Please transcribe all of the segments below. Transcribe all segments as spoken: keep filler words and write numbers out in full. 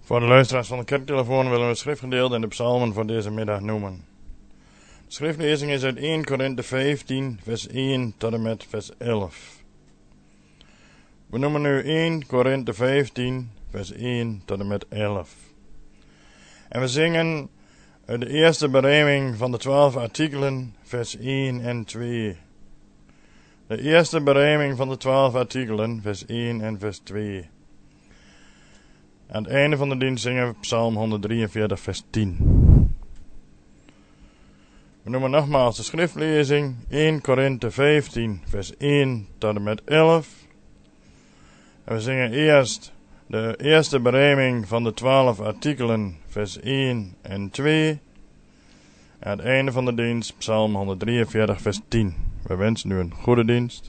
Voor de luisteraars van de kerktelefoon willen we het schriftgedeelte en de psalmen voor deze middag noemen. De schriftlezing is uit eerste Korinthe vijftien, vers één tot en met vers elf. We noemen nu eerste Korinthe vijftien, vers één tot en met elf. En we zingen uit de eerste berijming van de twaalf artikelen, vers één en twee. De eerste berijming van de twaalf artikelen, vers één en vers twee. Aan het einde van de dienst zingen we Psalm honderddrieënveertig, vers tien. We noemen nogmaals de schriftlezing eerste Korinthe vijftien, vers één tot en met elf. En we zingen eerst de eerste berijming van de twaalf artikelen, vers één en twee. Aan het einde van de dienst Psalm honderddrieënveertig, vers tien. We wensen u een goede dienst.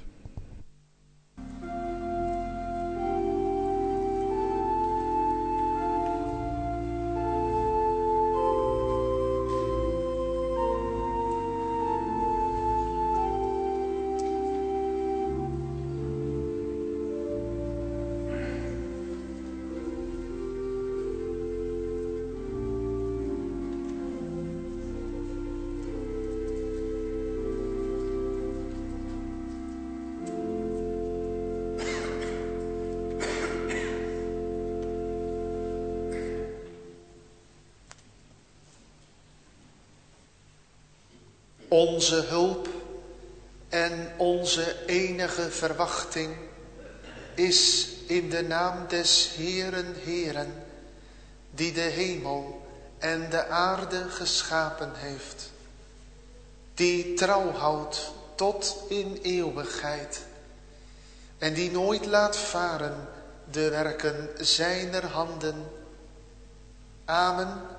Onze hulp en onze enige verwachting is in de naam des Heeren Heeren, die de hemel en de aarde geschapen heeft, die trouw houdt tot in eeuwigheid en die nooit laat varen de werken zijner handen. Amen.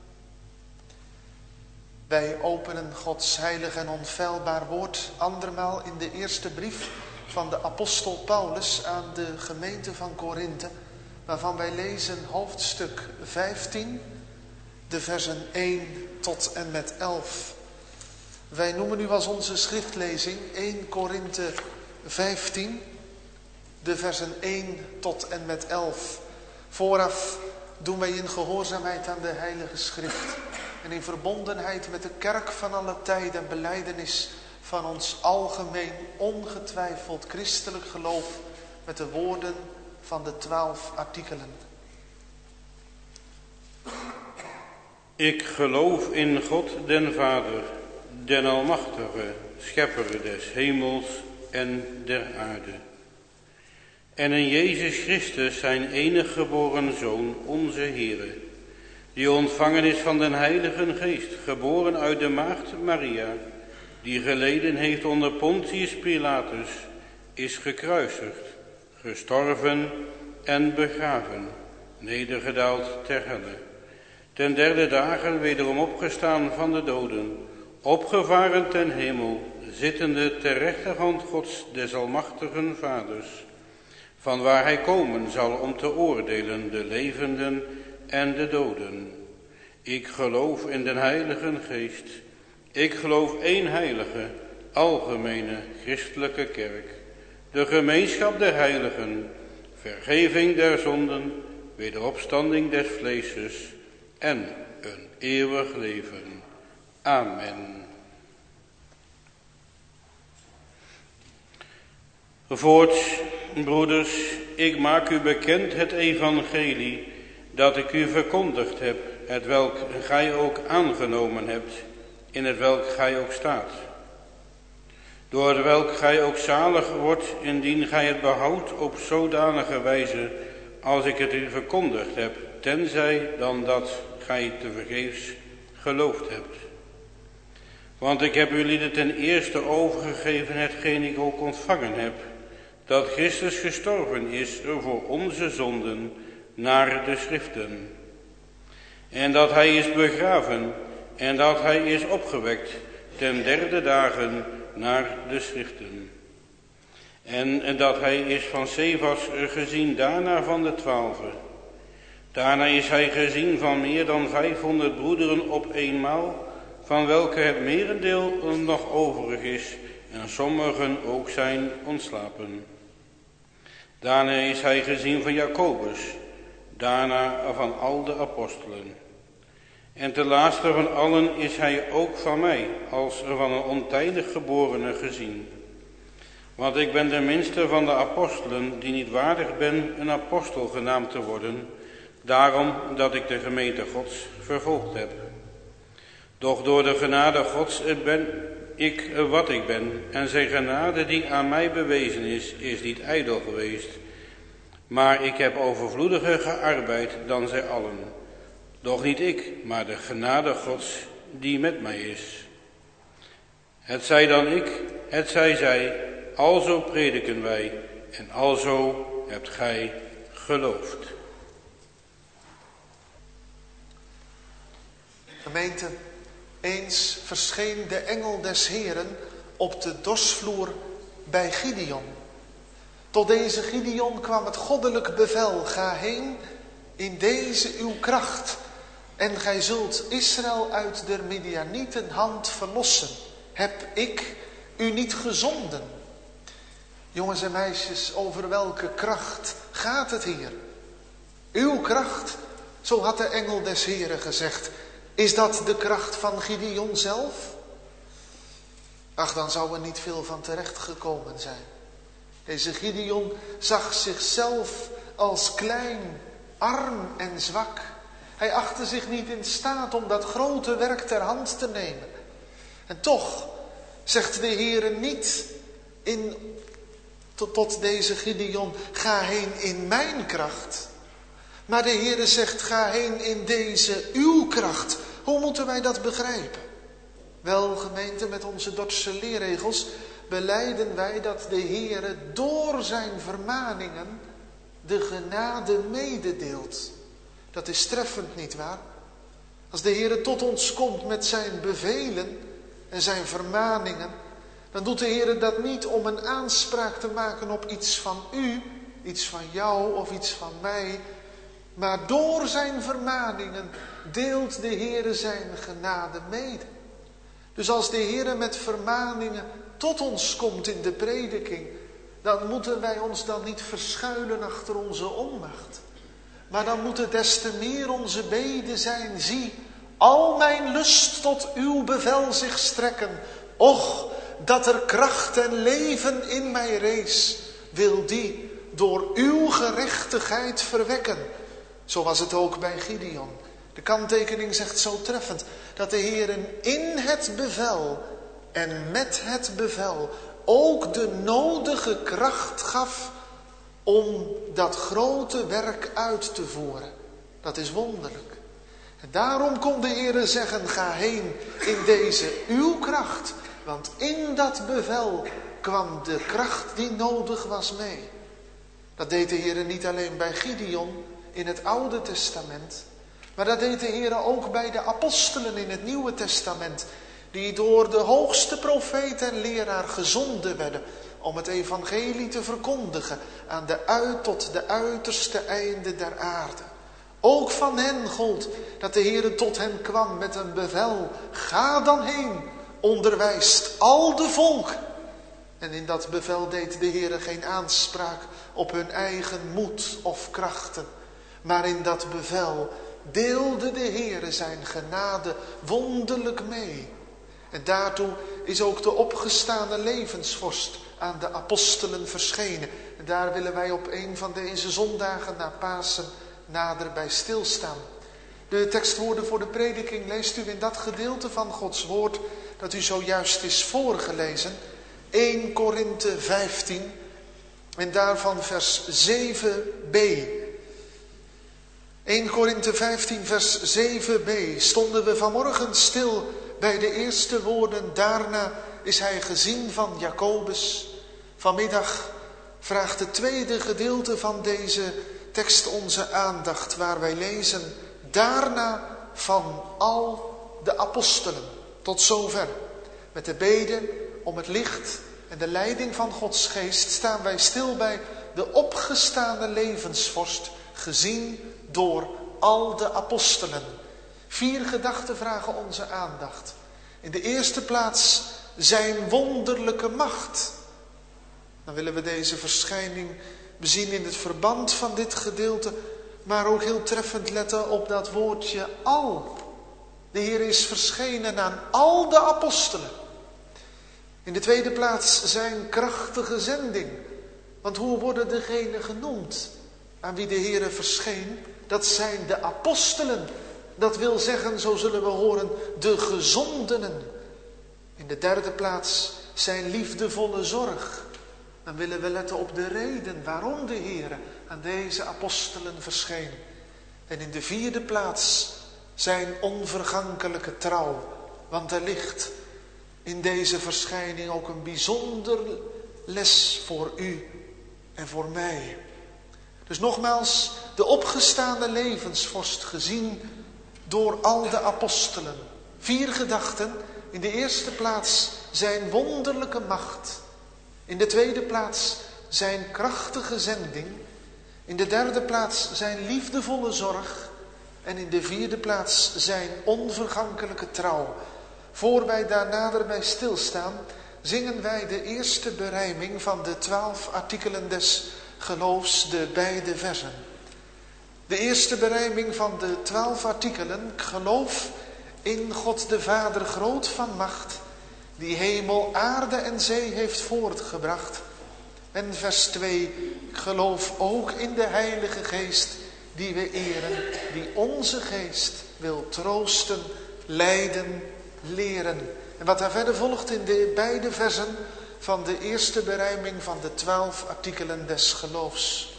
Wij openen Gods heilig en onfeilbaar woord andermaal in de eerste brief van de apostel Paulus aan de gemeente van Korinthe, waarvan wij lezen hoofdstuk vijftien, de versen één tot en met elf. Wij noemen nu als onze schriftlezing eerste Korinthe vijftien, de versen één tot en met elf. Vooraf doen wij in gehoorzaamheid aan de Heilige Schrift en in verbondenheid met de kerk van alle tijden belijdenis van ons algemeen ongetwijfeld christelijk geloof met de woorden van de twaalf artikelen. Ik geloof in God den Vader, den Almachtige, schepper des hemels en der aarde. En in Jezus Christus, zijn enige geboren Zoon, onze Heere, die ontvangen is van den Heilige Geest, geboren uit de maagd Maria, die geleden heeft onder Pontius Pilatus, is gekruisigd, gestorven en begraven, nedergedaald ter helle. Ten derde dagen wederom opgestaan van de doden, opgevaren ten hemel, zittende ter rechterhand Gods des almachtigen Vaders, van waar hij komen zal om te oordelen de levenden en de doden. Ik geloof in den Heilige Geest. Ik geloof één heilige, algemene, christelijke kerk, de gemeenschap der heiligen, vergeving der zonden, wederopstanding des vleeses en een eeuwig leven. Amen. Voorts, broeders, ik maak u bekend het evangelie dat ik u verkondigd heb, het welk gij ook aangenomen hebt, in het welk gij ook staat. Door welk gij ook zalig wordt, indien gij het behoudt op zodanige wijze, als ik het u verkondigd heb, tenzij dan dat gij tevergeefs geloofd hebt. Want ik heb jullie ten eerste overgegeven hetgeen ik ook ontvangen heb, dat Christus gestorven is voor onze zonden naar de schriften. En dat hij is begraven en dat hij is opgewekt ten derde dagen naar de schriften. En, en dat hij is van Cefas gezien, daarna van de twaalfen. Daarna is hij gezien van meer dan vijfhonderd broederen op eenmaal, van welke het merendeel nog overig is en sommigen ook zijn ontslapen. Daarna is hij gezien van Jacobus, daarna van al de apostelen. En ten laatste van allen is hij ook van mij, als van een ontijdig geborene gezien. Want ik ben de minste van de apostelen, die niet waardig ben een apostel genaamd te worden, daarom dat ik de gemeente Gods vervolgd heb. Doch door de genade Gods ben ik wat ik ben, en zijn genade die aan mij bewezen is, is niet ijdel geweest. Maar ik heb overvloediger gearbeid dan zij allen. Doch niet ik, maar de genade Gods die met mij is. Het zij dan ik, het zij zij, alzo prediken wij, en alzo hebt gij geloofd. Gemeente, eens verscheen de engel des Heren op de dorsvloer bij Gideon. Tot deze Gideon kwam het goddelijk bevel: ga heen in deze uw kracht, en gij zult Israël uit der Midianieten hand verlossen. Heb ik u niet gezonden? Jongens en meisjes, over welke kracht gaat het hier? Uw kracht, zo had de engel des Heren gezegd. Is dat de kracht van Gideon zelf? Ach, dan zou er niet veel van terecht gekomen zijn. Deze Gideon zag zichzelf als klein, arm en zwak. Hij achtte zich niet in staat om dat grote werk ter hand te nemen. En toch zegt de Heere niet in, tot, tot deze Gideon: ga heen in mijn kracht. Maar de Heere zegt: ga heen in deze uw kracht. Hoe moeten wij dat begrijpen? Wel, gemeente, met onze Dordtse leerregels belijden wij dat de Heere door zijn vermaningen de genade mededeelt. Dat is treffend, nietwaar? Als de Heere tot ons komt met zijn bevelen en zijn vermaningen, dan doet de Heere dat niet om een aanspraak te maken op iets van u, iets van jou of iets van mij. Maar door zijn vermaningen deelt de Heere zijn genade mede. Dus als de Heere met vermaningen tot ons komt in de prediking, dan moeten wij ons dan niet verschuilen achter onze onmacht. Maar dan moet het des te meer onze bede zijn: zie, al mijn lust tot uw bevel zich strekken. Och, dat er kracht en leven in mij rees, wil die door uw gerechtigheid verwekken. Zo was het ook bij Gideon. De kanttekening zegt zo treffend dat de Heer in het bevel en met het bevel ook de nodige kracht gaf om dat grote werk uit te voeren. Dat is wonderlijk. En daarom kon de Heer zeggen: ga heen in deze uw kracht. Want in dat bevel kwam de kracht die nodig was mee. Dat deed de Heer niet alleen bij Gideon in het Oude Testament, maar dat deed de Heer ook bij de apostelen in het Nieuwe Testament, die door de hoogste profeet en leraar gezonden werden om het evangelie te verkondigen aan de uit tot de uiterste einde der aarde. Ook van hen gold dat de Heer tot hen kwam met een bevel: ga dan heen, onderwijst al de volk. En in dat bevel deed de Heer geen aanspraak op hun eigen moed of krachten, maar in dat bevel deelde de Heer zijn genade wonderlijk mee. En daartoe is ook de opgestane levensvorst aan de apostelen verschenen. En daar willen wij op een van deze zondagen na Pasen nader bij stilstaan. De tekstwoorden voor de prediking leest u in dat gedeelte van Gods woord dat u zojuist is voorgelezen. Eerste Korinthe vijftien en daarvan vers zeven b. Eerste Korinthe vijftien vers zeven b stonden we vanmorgen stil bij de eerste woorden: daarna is hij gezien van Jacobus. Vanmiddag vraagt het tweede gedeelte van deze tekst onze aandacht, waar wij lezen: daarna van al de apostelen. Tot zover. Met de bede om het licht en de leiding van Gods geest staan wij stil bij de opgestane levensvorst, gezien door al de apostelen. Vier gedachten vragen onze aandacht. In de eerste plaats zijn wonderlijke macht. Dan willen we deze verschijning bezien in het verband van dit gedeelte maar ook heel treffend letten op dat woordje al. De Heer is verschenen aan al de apostelen. In de tweede plaats zijn krachtige zending. Want hoe worden degenen genoemd aan wie de Heer verscheen? Dat zijn de apostelen. Dat wil zeggen, zo zullen we horen, de gezondenen. In de derde plaats zijn liefdevolle zorg. Dan willen we letten op de reden waarom de Heer aan deze apostelen verscheen. En in de vierde plaats zijn onvergankelijke trouw. Want er ligt in deze verschijning ook een bijzonder les voor u en voor mij. Dus nogmaals, de opgestane levensvorst gezien door al de apostelen. Vier gedachten. In de eerste plaats zijn wonderlijke macht. In de tweede plaats zijn krachtige zending. In de derde plaats zijn liefdevolle zorg. En in de vierde plaats zijn onvergankelijke trouw. Voor wij daar nader bij stilstaan, zingen wij de eerste berijming van de twaalf artikelen des geloofs, de beide versen. De eerste berijming van de twaalf artikelen, ik geloof in God de Vader groot van macht, die hemel, aarde en zee heeft voortgebracht. En vers twee, ik geloof ook in de Heilige Geest, die we eren, die onze geest wil troosten, leiden, leren. En wat daar verder volgt in de beide versen van de eerste berijming van de twaalf artikelen des geloofs.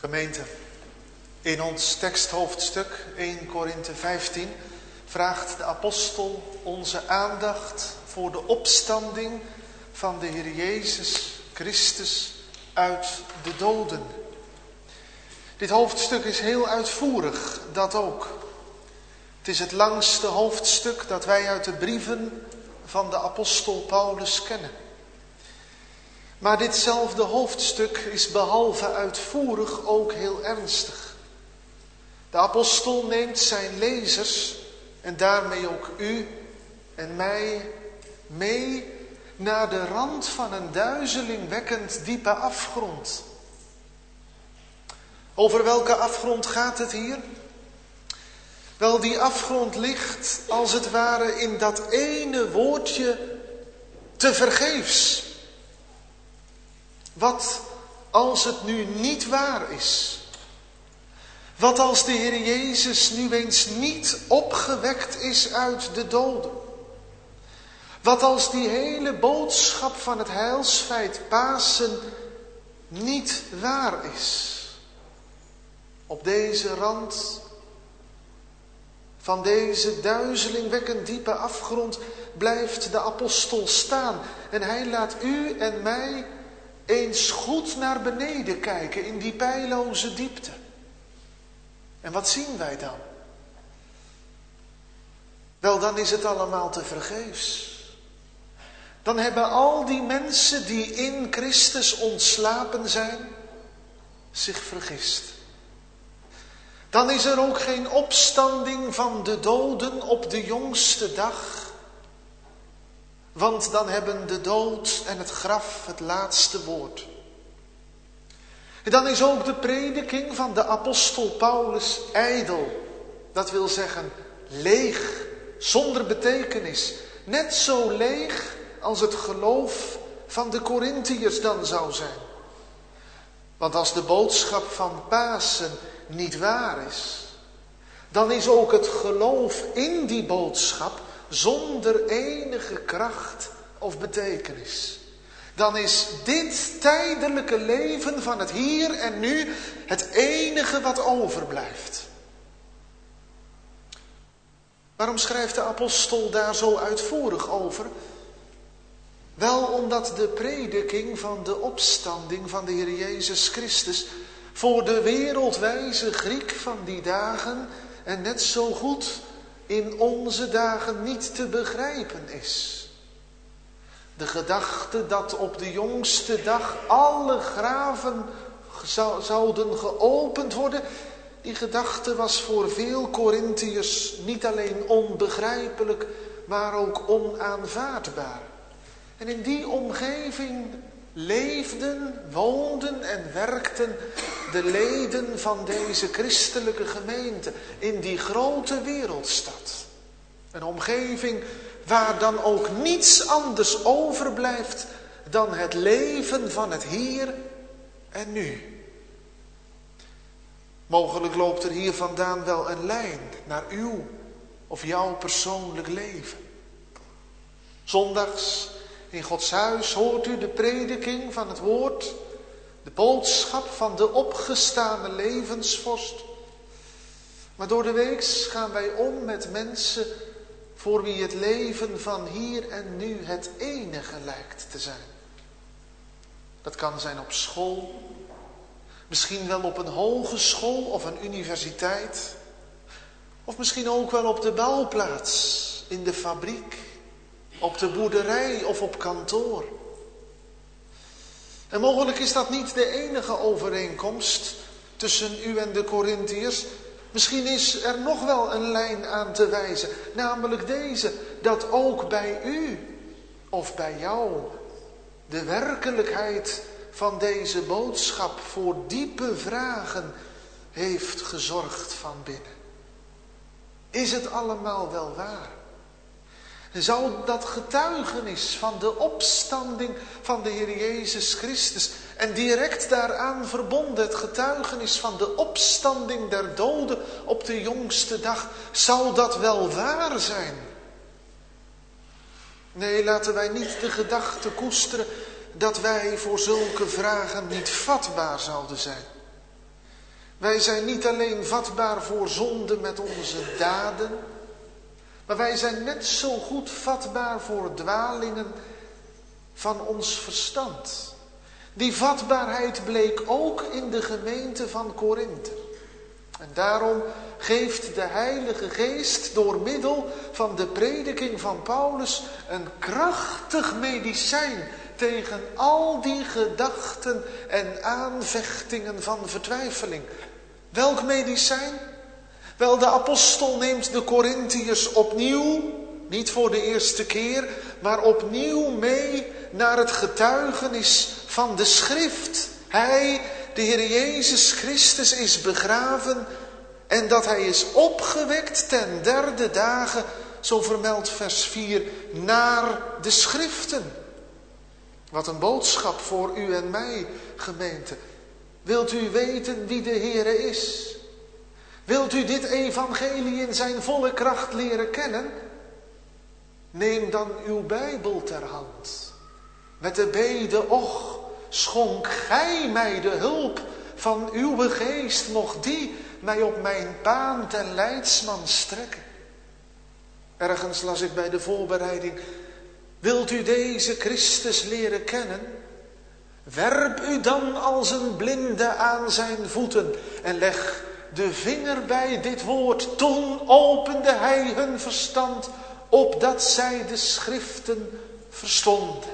Gemeente, in ons teksthoofdstuk één Korinthe vijftien vraagt de apostel onze aandacht voor de opstanding van de Heer Jezus Christus uit de doden. Dit hoofdstuk is heel uitvoerig, dat ook. Het is het langste hoofdstuk dat wij uit de brieven van de apostel Paulus kennen. Maar ditzelfde hoofdstuk is behalve uitvoerig ook heel ernstig. De apostel neemt zijn lezers en daarmee ook u en mij mee naar de rand van een duizelingwekkend diepe afgrond. Over welke afgrond gaat het hier? Wel, die afgrond ligt als het ware in dat ene woordje tevergeefs. Wat als het nu niet waar is? Wat als de Heer Jezus nu eens niet opgewekt is uit de doden? Wat als die hele boodschap van het heilsfeit Pasen niet waar is? Op deze rand van deze duizelingwekkend diepe afgrond blijft de apostel staan. En hij laat u en mij eens goed naar beneden kijken in die peilloze diepte. En wat zien wij dan? Wel, dan is het allemaal tevergeefs. Dan hebben al die mensen die in Christus ontslapen zijn, zich vergist. Dan is er ook geen opstanding van de doden op de jongste dag. Want dan hebben de dood en het graf het laatste woord. En dan is ook de prediking van de apostel Paulus ijdel. Dat wil zeggen leeg, zonder betekenis. Net zo leeg als het geloof van de Korintiërs dan zou zijn. Want als de boodschap van Pasen niet waar is, dan is ook het geloof in die boodschap zonder enige kracht of betekenis. Dan is dit tijdelijke leven van het hier en nu het enige wat overblijft. Waarom schrijft de apostel daar zo uitvoerig over? Wel omdat de prediking van de opstanding van de Heer Jezus Christus voor de wereldwijze Griek van die dagen en net zo goed in onze dagen niet te begrijpen is. De gedachte dat op de jongste dag alle graven zou, zouden geopend worden, die gedachte was voor veel Korintiërs niet alleen onbegrijpelijk, maar ook onaanvaardbaar. En in die omgeving leefden, woonden en werkten de leden van deze christelijke gemeente in die grote wereldstad. Een omgeving waar dan ook niets anders overblijft dan het leven van het hier en nu. Mogelijk loopt er hier vandaan wel een lijn naar uw of jouw persoonlijk leven. Zondags in Gods huis hoort u de prediking van het woord, de boodschap van de opgestane levensvorst. Maar door de week gaan wij om met mensen voor wie het leven van hier en nu het enige lijkt te zijn. Dat kan zijn op school, misschien wel op een hogeschool of een universiteit, of misschien ook wel op de bouwplaats, in de fabriek, op de boerderij of op kantoor. En mogelijk is dat niet de enige overeenkomst tussen u en de Korintiërs. Misschien is er nog wel een lijn aan te wijzen, namelijk deze, dat ook bij u of bij jou de werkelijkheid van deze boodschap voor diepe vragen heeft gezorgd van binnen. Is het allemaal wel waar? Zou dat getuigenis van de opstanding van de Heer Jezus Christus en direct daaraan verbonden het getuigenis van de opstanding der doden op de jongste dag, zou dat wel waar zijn? Nee, laten wij niet de gedachte koesteren dat wij voor zulke vragen niet vatbaar zouden zijn. Wij zijn niet alleen vatbaar voor zonde met onze daden, maar wij zijn net zo goed vatbaar voor dwalingen van ons verstand. Die vatbaarheid bleek ook in de gemeente van Korinthe. En daarom geeft de Heilige Geest door middel van de prediking van Paulus een krachtig medicijn tegen al die gedachten en aanvechtingen van vertwijfeling. Welk medicijn? Wel, de apostel neemt de Korintiërs opnieuw, niet voor de eerste keer, maar opnieuw mee naar het getuigenis van de schrift. Hij, de Heer Jezus Christus, is begraven en dat hij is opgewekt ten derde dagen, zo vermeldt vers vier, naar de schriften. Wat een boodschap voor u en mij, gemeente. Wilt u weten wie de Heere is? Wilt u dit evangelie in zijn volle kracht leren kennen? Neem dan uw Bijbel ter hand. Met de bede, och, schonk gij mij de hulp van uw geest, mocht die mij op mijn baan ten leidsman strekken. Ergens las ik bij de voorbereiding, wilt u deze Christus leren kennen? Werp u dan als een blinde aan zijn voeten en leg de vinger bij dit woord. Toen opende hij hun verstand, opdat zij de schriften verstonden.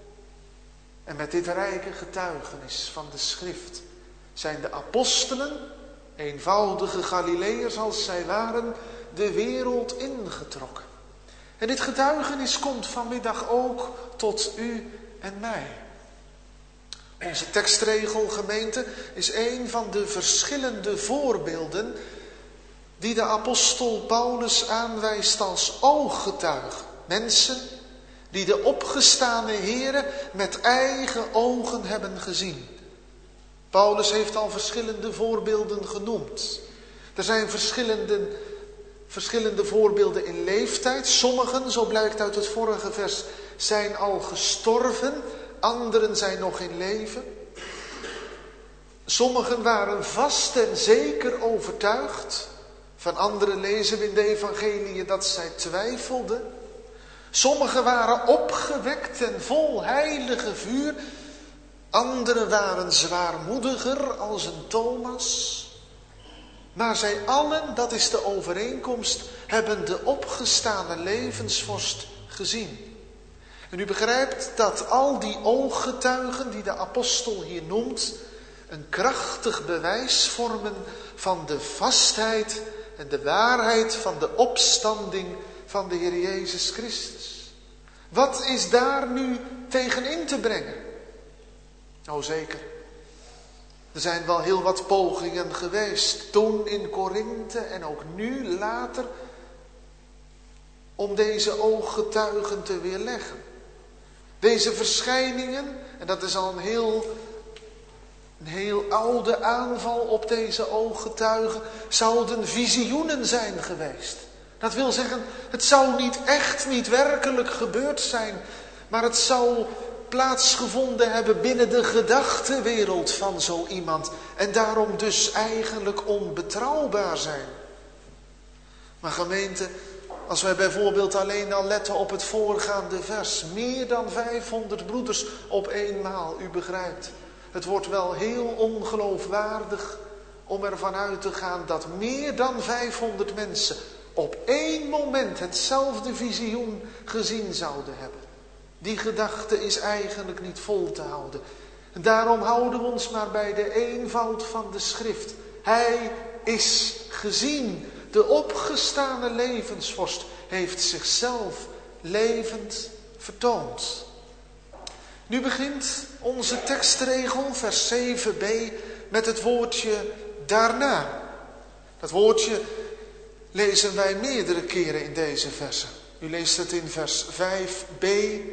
En met dit rijke getuigenis van de schrift zijn de apostelen, eenvoudige Galileërs als zij waren, de wereld ingetrokken. En dit getuigenis komt vanmiddag ook tot u en mij. Onze tekstregel, gemeente, is een van de verschillende voorbeelden die de apostel Paulus aanwijst als ooggetuigen. Mensen die de opgestane Heere met eigen ogen hebben gezien. Paulus heeft al verschillende voorbeelden genoemd. Er zijn verschillende, verschillende voorbeelden in leeftijd. Sommigen, zo blijkt uit het vorige vers, zijn al gestorven. Anderen zijn nog in leven. Sommigen waren vast en zeker overtuigd. Van anderen lezen we in de evangelie dat zij twijfelden. Sommigen waren opgewekt en vol heilige vuur. Anderen waren zwaarmoediger als een Thomas. Maar zij allen, dat is de overeenkomst, hebben de opgestane levensvorst gezien. En u begrijpt dat al die ooggetuigen die de apostel hier noemt, een krachtig bewijs vormen van de vastheid en de waarheid van de opstanding van de Heer Jezus Christus. Wat is daar nu tegen in te brengen? Nou zeker. Er zijn wel heel wat pogingen geweest, toen in Korinthe en ook nu later, om deze ooggetuigen te weerleggen. Deze verschijningen, en dat is al een heel, een heel oude aanval op deze ooggetuigen, zouden visioenen zijn geweest. Dat wil zeggen, het zou niet echt, niet werkelijk gebeurd zijn, maar het zou plaatsgevonden hebben binnen de gedachtenwereld van zo iemand. En daarom dus eigenlijk onbetrouwbaar zijn. Maar gemeente, als wij bijvoorbeeld alleen al letten op het voorgaande vers. Meer dan vijfhonderd broeders op eenmaal, u begrijpt. Het wordt wel heel ongeloofwaardig om ervan uit te gaan dat meer dan vijfhonderd mensen op één moment hetzelfde visioen gezien zouden hebben. Die gedachte is eigenlijk niet vol te houden. En daarom houden we ons maar bij de eenvoud van de schrift. Hij is gezien. De opgestane levensvorst heeft zichzelf levend vertoond. Nu begint onze tekstregel, vers zeven b, met het woordje daarna. Dat woordje lezen wij meerdere keren in deze versen. U leest het in vers vijf b.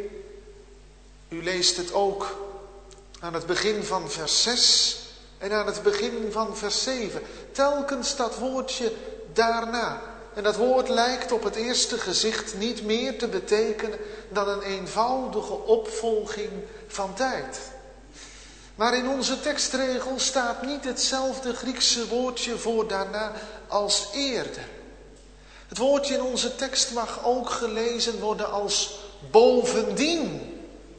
U leest het ook aan het begin van vers zes en aan het begin van vers zeven. Telkens dat woordje daarna. En dat woord lijkt op het eerste gezicht niet meer te betekenen dan een eenvoudige opvolging van tijd. Maar in onze tekstregel staat niet hetzelfde Griekse woordje voor daarna als eerder. Het woordje in onze tekst mag ook gelezen worden als bovendien.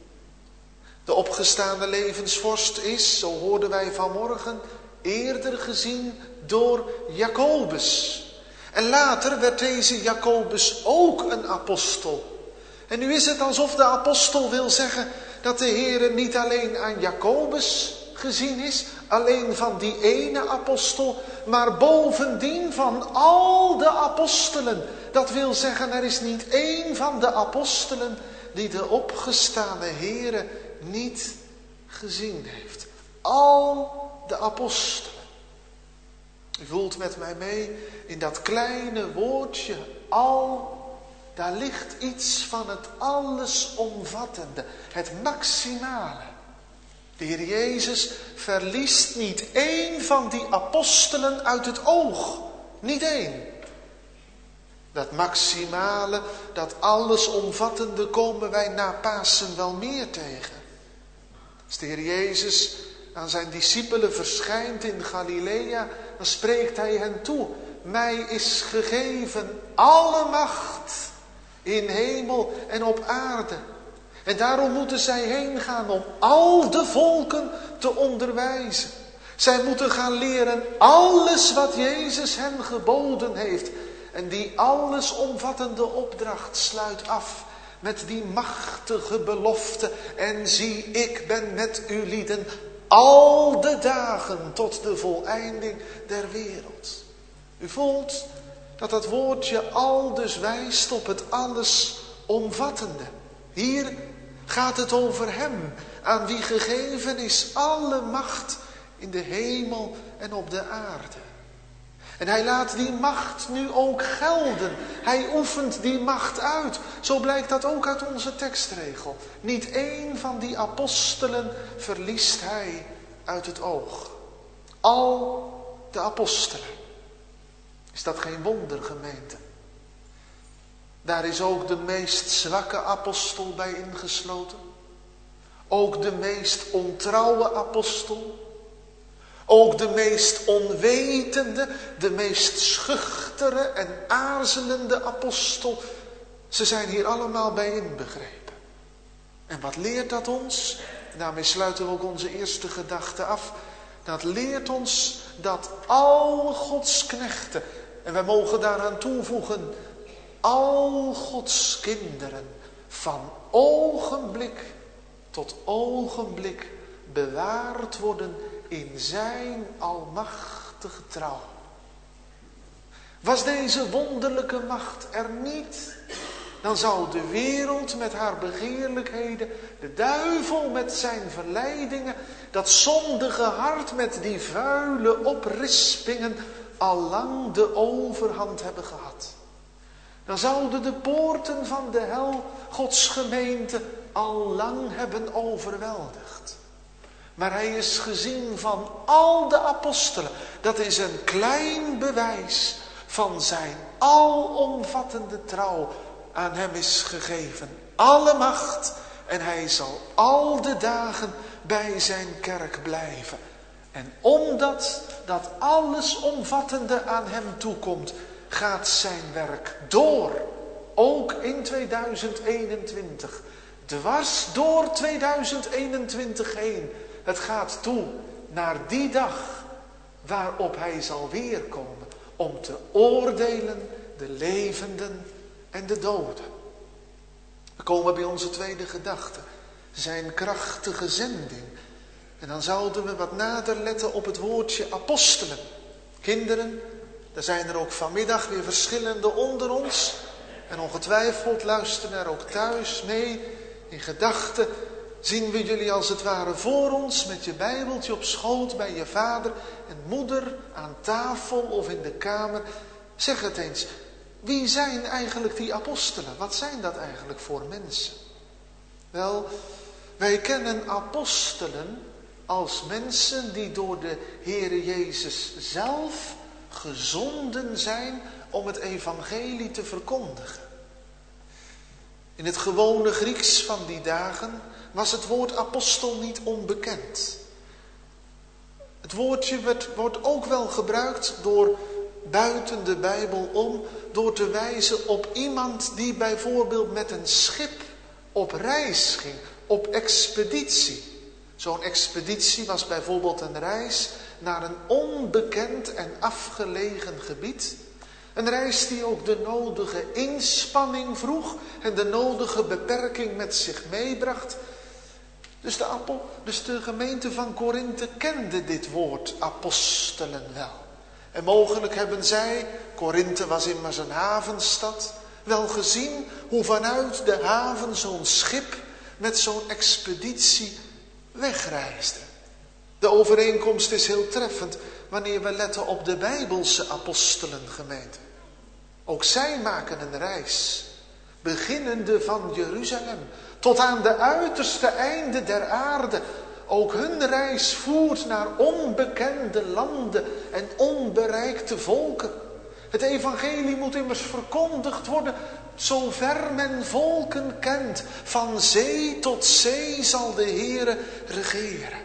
De opgestaande levensvorst is, zo hoorden wij vanmorgen, eerder gezien door Jacobus. En later werd deze Jacobus ook een apostel. En nu is het alsof de apostel wil zeggen dat de Heer niet alleen aan Jacobus gezien is, alleen van die ene apostel, maar bovendien van al de apostelen. Dat wil zeggen, er is niet één van de apostelen die de opgestane Heere niet gezien heeft. Al de apostelen. U voelt met mij mee, in dat kleine woordje al, daar ligt iets van het allesomvattende, het maximale. De Heer Jezus verliest niet één van die apostelen uit het oog. Niet één. Dat maximale, dat allesomvattende komen wij na Pasen wel meer tegen. Als de Heer Jezus aan zijn discipelen verschijnt in Galilea, dan spreekt hij hen toe. Mij is gegeven alle macht in hemel en op aarde. En daarom moeten zij heen gaan om al de volken te onderwijzen. Zij moeten gaan leren alles wat Jezus hen geboden heeft. En die allesomvattende opdracht sluit af met die machtige belofte. En zie, ik ben met u lieden al de dagen tot de voleinding der wereld. U voelt dat dat woordje al dus wijst op het allesomvattende. Hier gaat het over hem, aan wie gegeven is alle macht in de hemel en op de aarde. En hij laat die macht nu ook gelden. Hij oefent die macht uit. Zo blijkt dat ook uit onze tekstregel. Niet één van die apostelen verliest hij uit het oog. Al de apostelen. Is dat geen wonder, gemeente? Daar is ook de meest zwakke apostel bij ingesloten. Ook de meest ontrouwe apostel. Ook de meest onwetende, de meest schuchtere en aarzelende apostel. Ze zijn hier allemaal bij inbegrepen. En wat leert dat ons? Daarmee sluiten we ook onze eerste gedachte af. Dat leert ons dat al Gods knechten, en wij mogen daaraan toevoegen, al Gods kinderen, van ogenblik tot ogenblik bewaard worden in zijn almachtige trouw. Was deze wonderlijke macht er niet, dan zou de wereld met haar begeerlijkheden, de duivel met zijn verleidingen, dat zondige hart met die vuile oprispingen al lang de overhand hebben gehad. Dan zouden de poorten van de hel Gods gemeente al lang hebben overweldigd. Maar hij is gezien van al de apostelen. Dat is een klein bewijs van zijn alomvattende trouw. Aan hem is gegeven alle macht en hij zal al de dagen bij zijn kerk blijven. En omdat dat allesomvattende aan hem toekomt, gaat zijn werk door. Ook in tweeduizend eenentwintig. Dwars door tweeduizend eenentwintig heen. Het gaat toe naar die dag waarop hij zal weerkomen om te oordelen de levenden en de doden. We komen bij onze tweede gedachte. Zijn krachtige zending. En dan zouden we wat nader letten op het woordje apostelen. Kinderen, er zijn er ook vanmiddag weer verschillende onder ons. En ongetwijfeld luisteren er ook thuis mee. In gedachten zien we jullie als het ware voor ons met je bijbeltje op schoot bij je vader en moeder aan tafel of in de kamer. Zeg het eens, wie zijn eigenlijk die apostelen? Wat zijn dat eigenlijk voor mensen? Wel, wij kennen apostelen als mensen die door de Heere Jezus zelf gezonden zijn om het evangelie te verkondigen. In het gewone Grieks van die dagen was het woord apostel niet onbekend. Het woordje werd, wordt ook wel gebruikt door buiten de Bijbel om, door te wijzen op iemand die bijvoorbeeld met een schip op reis ging, op expeditie. Zo'n expeditie was bijvoorbeeld een reis naar een onbekend en afgelegen gebied. Een reis die ook de nodige inspanning vroeg en de nodige beperking met zich meebracht. Dus de, appel, dus de gemeente van Korinthe kende dit woord apostelen wel. En mogelijk hebben zij, Korinthe was immers een havenstad, wel gezien hoe vanuit de haven zo'n schip met zo'n expeditie wegreisde. De overeenkomst is heel treffend wanneer we letten op de Bijbelse apostelengemeente. Ook zij maken een reis, beginnende van Jeruzalem tot aan de uiterste einde der aarde. Ook hun reis voert naar onbekende landen en onbereikte volken. Het evangelie moet immers verkondigd worden, zover men volken kent. Van zee tot zee zal de Heere regeren.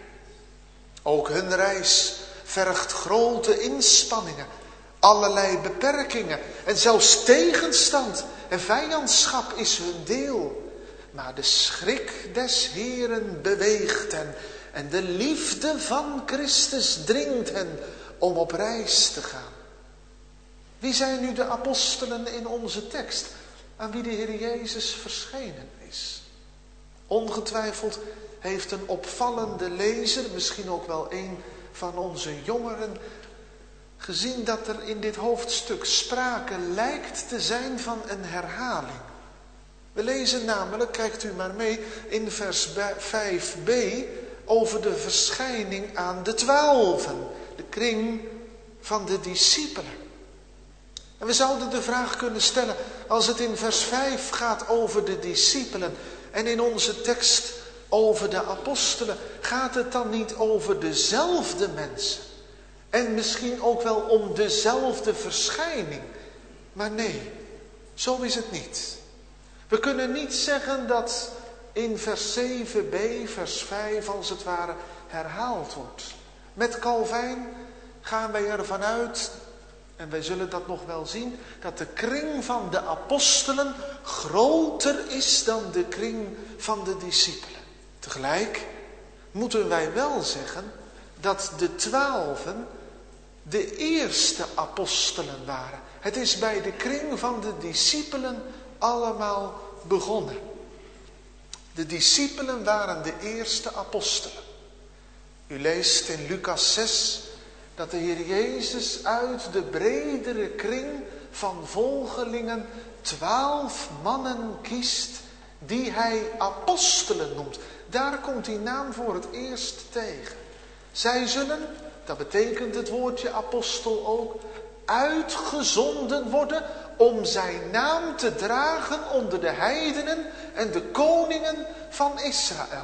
Ook hun reis vergt grote inspanningen, allerlei beperkingen en zelfs tegenstand en vijandschap is hun deel. Maar de schrik des Heeren beweegt hen en de liefde van Christus dringt hen om op reis te gaan. Wie zijn nu de apostelen in onze tekst, aan wie de Heer Jezus verschenen is? Ongetwijfeld heeft een opvallende lezer, misschien ook wel een van onze jongeren, gezien dat er in dit hoofdstuk sprake lijkt te zijn van een herhaling. We lezen namelijk, kijkt u maar mee, in vers vijf b over de verschijning aan de twaalfen, de kring van de discipelen. En we zouden de vraag kunnen stellen, als het in vers vijf gaat over de discipelen en in onze tekst over de apostelen, gaat het dan niet over dezelfde mensen? En misschien ook wel om dezelfde verschijning? Maar nee, zo is het niet. We kunnen niet zeggen dat in vers zeven b, vers vijf als het ware herhaald wordt. Met Calvijn gaan wij ervan uit, en wij zullen dat nog wel zien, dat de kring van de apostelen groter is dan de kring van de discipelen. Tegelijk moeten wij wel zeggen dat de twaalfen de eerste apostelen waren. Het is bij de kring van de discipelen allemaal begonnen. De discipelen waren de eerste apostelen. U leest in Lucas zes dat de Heer Jezus uit de bredere kring van volgelingen twaalf mannen kiest die hij apostelen noemt. Daar komt die naam voor het eerst tegen. Zij zullen, dat betekent het woordje apostel ook, uitgezonden worden om zijn naam te dragen onder de heidenen en de koningen van Israël.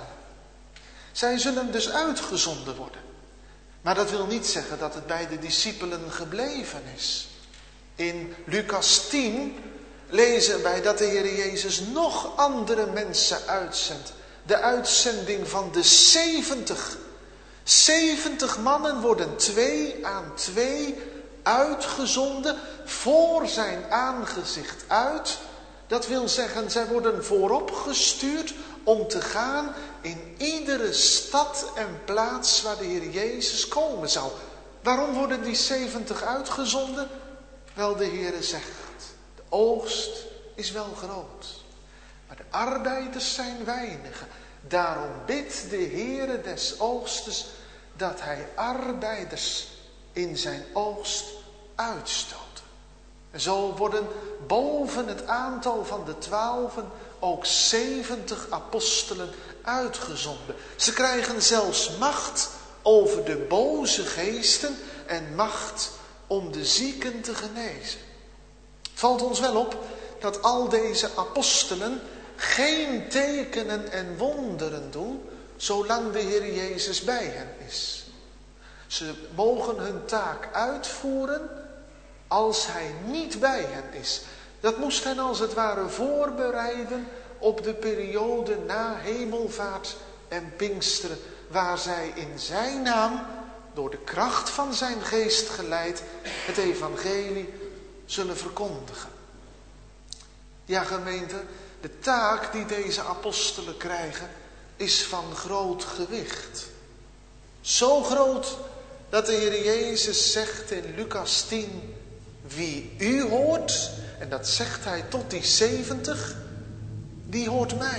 Zij zullen dus uitgezonden worden. Maar dat wil niet zeggen dat het bij de discipelen gebleven is. In Lucas tien lezen wij dat de Heer Jezus nog andere mensen uitzendt. De uitzending van de zeventig. Zeventig mannen worden twee aan twee uitgezonden voor zijn aangezicht uit. Dat wil zeggen, zij worden voorop gestuurd om te gaan in iedere stad en plaats waar de Heer Jezus komen zou. Waarom worden die zeventig uitgezonden? Wel, de Heer zegt, de oogst is wel groot, maar de arbeiders zijn weinig. Daarom bidt de Heere des oogstes dat hij arbeiders in zijn oogst uitstoot. En zo worden boven het aantal van de twaalfen ook zeventig apostelen uitgezonden. Ze krijgen zelfs macht over de boze geesten en macht om de zieken te genezen. Het valt ons wel op dat al deze apostelen geen tekenen en wonderen doen, zolang de Heer Jezus bij hen is. Ze mogen hun taak uitvoeren als hij niet bij hen is. Dat moest hen als het ware voorbereiden op de periode na hemelvaart en Pinksteren, waar zij in zijn naam door de kracht van zijn geest geleid, het evangelie zullen verkondigen. Ja, gemeente, de taak die deze apostelen krijgen is van groot gewicht. Zo groot dat de Heer Jezus zegt in Lucas tien, wie u hoort, en dat zegt hij tot die zeventig, die hoort mij.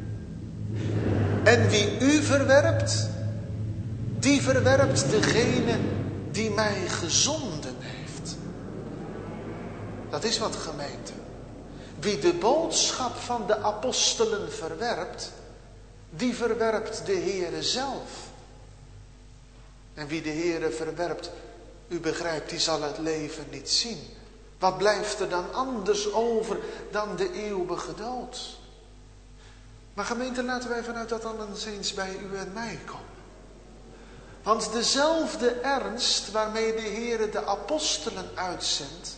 En wie u verwerpt, die verwerpt degene die mij gezonden heeft. Dat is wat, gemeente. Wie de boodschap van de apostelen verwerpt, die verwerpt de Heere zelf. En wie de Heere verwerpt, u begrijpt, die zal het leven niet zien. Wat blijft er dan anders over dan de eeuwige dood? Maar gemeente, laten wij vanuit dat dan eens bij u en mij komen. Want dezelfde ernst waarmee de Heere de apostelen uitzendt,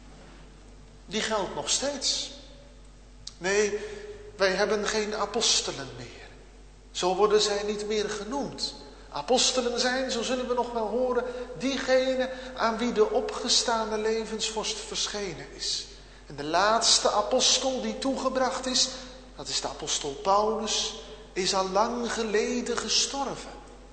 die geldt nog steeds. Nee, wij hebben geen apostelen meer. Zo worden zij niet meer genoemd. Apostelen zijn, zo zullen we nog wel horen, diegene aan wie de opgestane levensvorst verschenen is. En de laatste apostel die toegebracht is, dat is de apostel Paulus, is al lang geleden gestorven.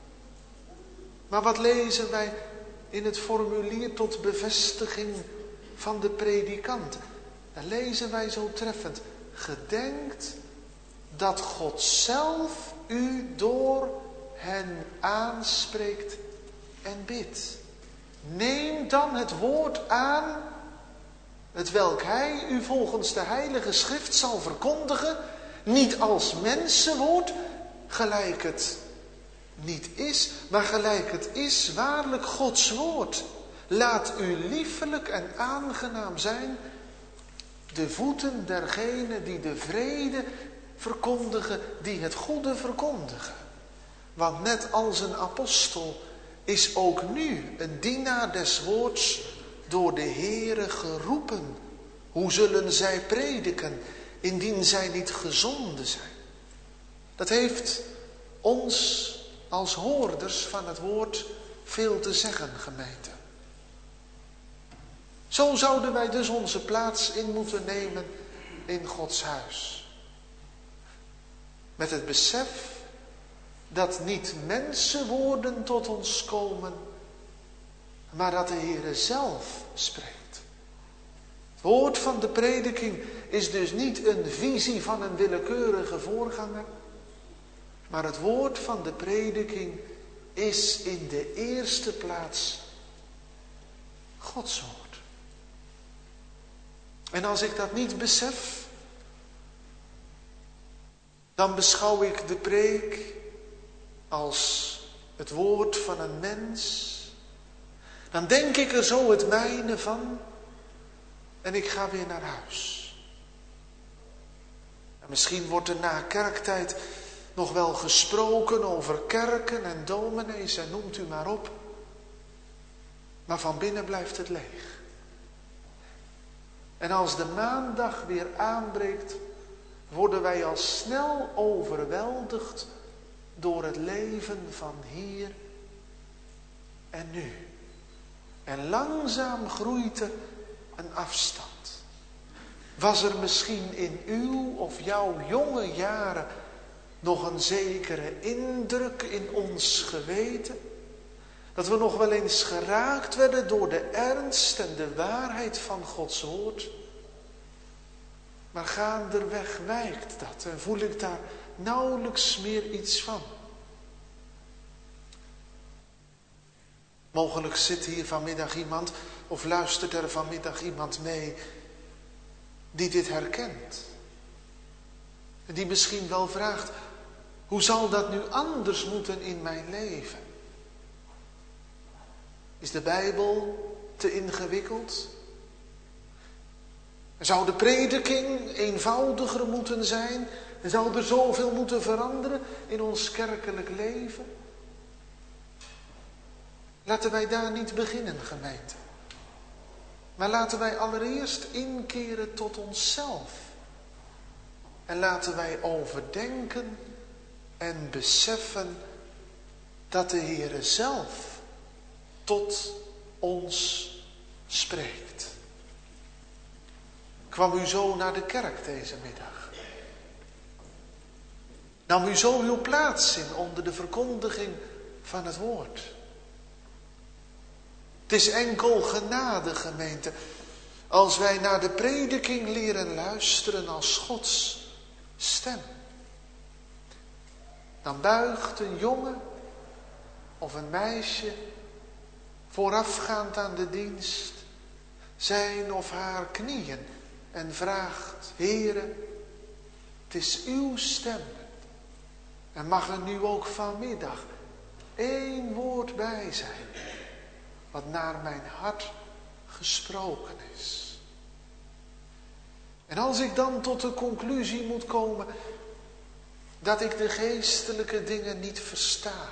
Maar wat lezen wij in het formulier tot bevestiging van de predikant? Daar lezen wij zo treffend: gedenkt dat God zelf u door hen aanspreekt en bidt. Neem dan het woord aan, het welk hij u volgens de heilige schrift zal verkondigen, niet als mensenwoord, gelijk het niet is, maar gelijk het is waarlijk Gods woord. Laat u liefelijk en aangenaam zijn de voeten dergenen die de vrede verkondigen, die het goede verkondigen. Want net als een apostel is ook nu een dienaar des woords door de Heere geroepen. Hoe zullen zij prediken indien zij niet gezonden zijn? Dat heeft ons als hoorders van het woord veel te zeggen, gemeente. Zo zouden wij dus onze plaats in moeten nemen in Gods huis. Met het besef dat niet mensenwoorden tot ons komen, maar dat de Heere zelf spreekt. Het woord van de prediking is dus niet een visie van een willekeurige voorganger, maar het woord van de prediking is in de eerste plaats Gods woord. En als ik dat niet besef, dan beschouw ik de preek als het woord van een mens. Dan denk ik er zo het mijne van en ik ga weer naar huis. En misschien wordt er na kerktijd nog wel gesproken over kerken en dominees en noemt u maar op. Maar van binnen blijft het leeg. En als de maandag weer aanbreekt, worden wij al snel overweldigd door het leven van hier en nu. En langzaam groeit er een afstand. Was er misschien in uw of jouw jonge jaren nog een zekere indruk in ons geweten? Dat we nog wel eens geraakt werden door de ernst en de waarheid van Gods woord? Maar gaandeweg wijkt dat en voel ik daar nauwelijks meer iets van. Mogelijk zit hier vanmiddag iemand of luistert er vanmiddag iemand mee die dit herkent. En die misschien wel vraagt, hoe zal dat nu anders moeten in mijn leven? Is de Bijbel te ingewikkeld? Zou de prediking eenvoudiger moeten zijn? En zou er zoveel moeten veranderen in ons kerkelijk leven? Laten wij daar niet beginnen, gemeente. Maar laten wij allereerst inkeren tot onszelf. En laten wij overdenken en beseffen dat de Heere zelf tot ons spreekt. Kwam u zo naar de kerk deze middag? Nam u zo uw plaats in onder de verkondiging van het woord? Het is enkel genade, gemeente, als wij naar de prediking leren luisteren als Gods stem. Dan buigt een jongen of een meisje voorafgaand aan de dienst zijn of haar knieën en vraagt: Heere, het is uw stem. En mag er nu ook vanmiddag één woord bij zijn wat naar mijn hart gesproken is. En als ik dan tot de conclusie moet komen dat ik de geestelijke dingen niet versta,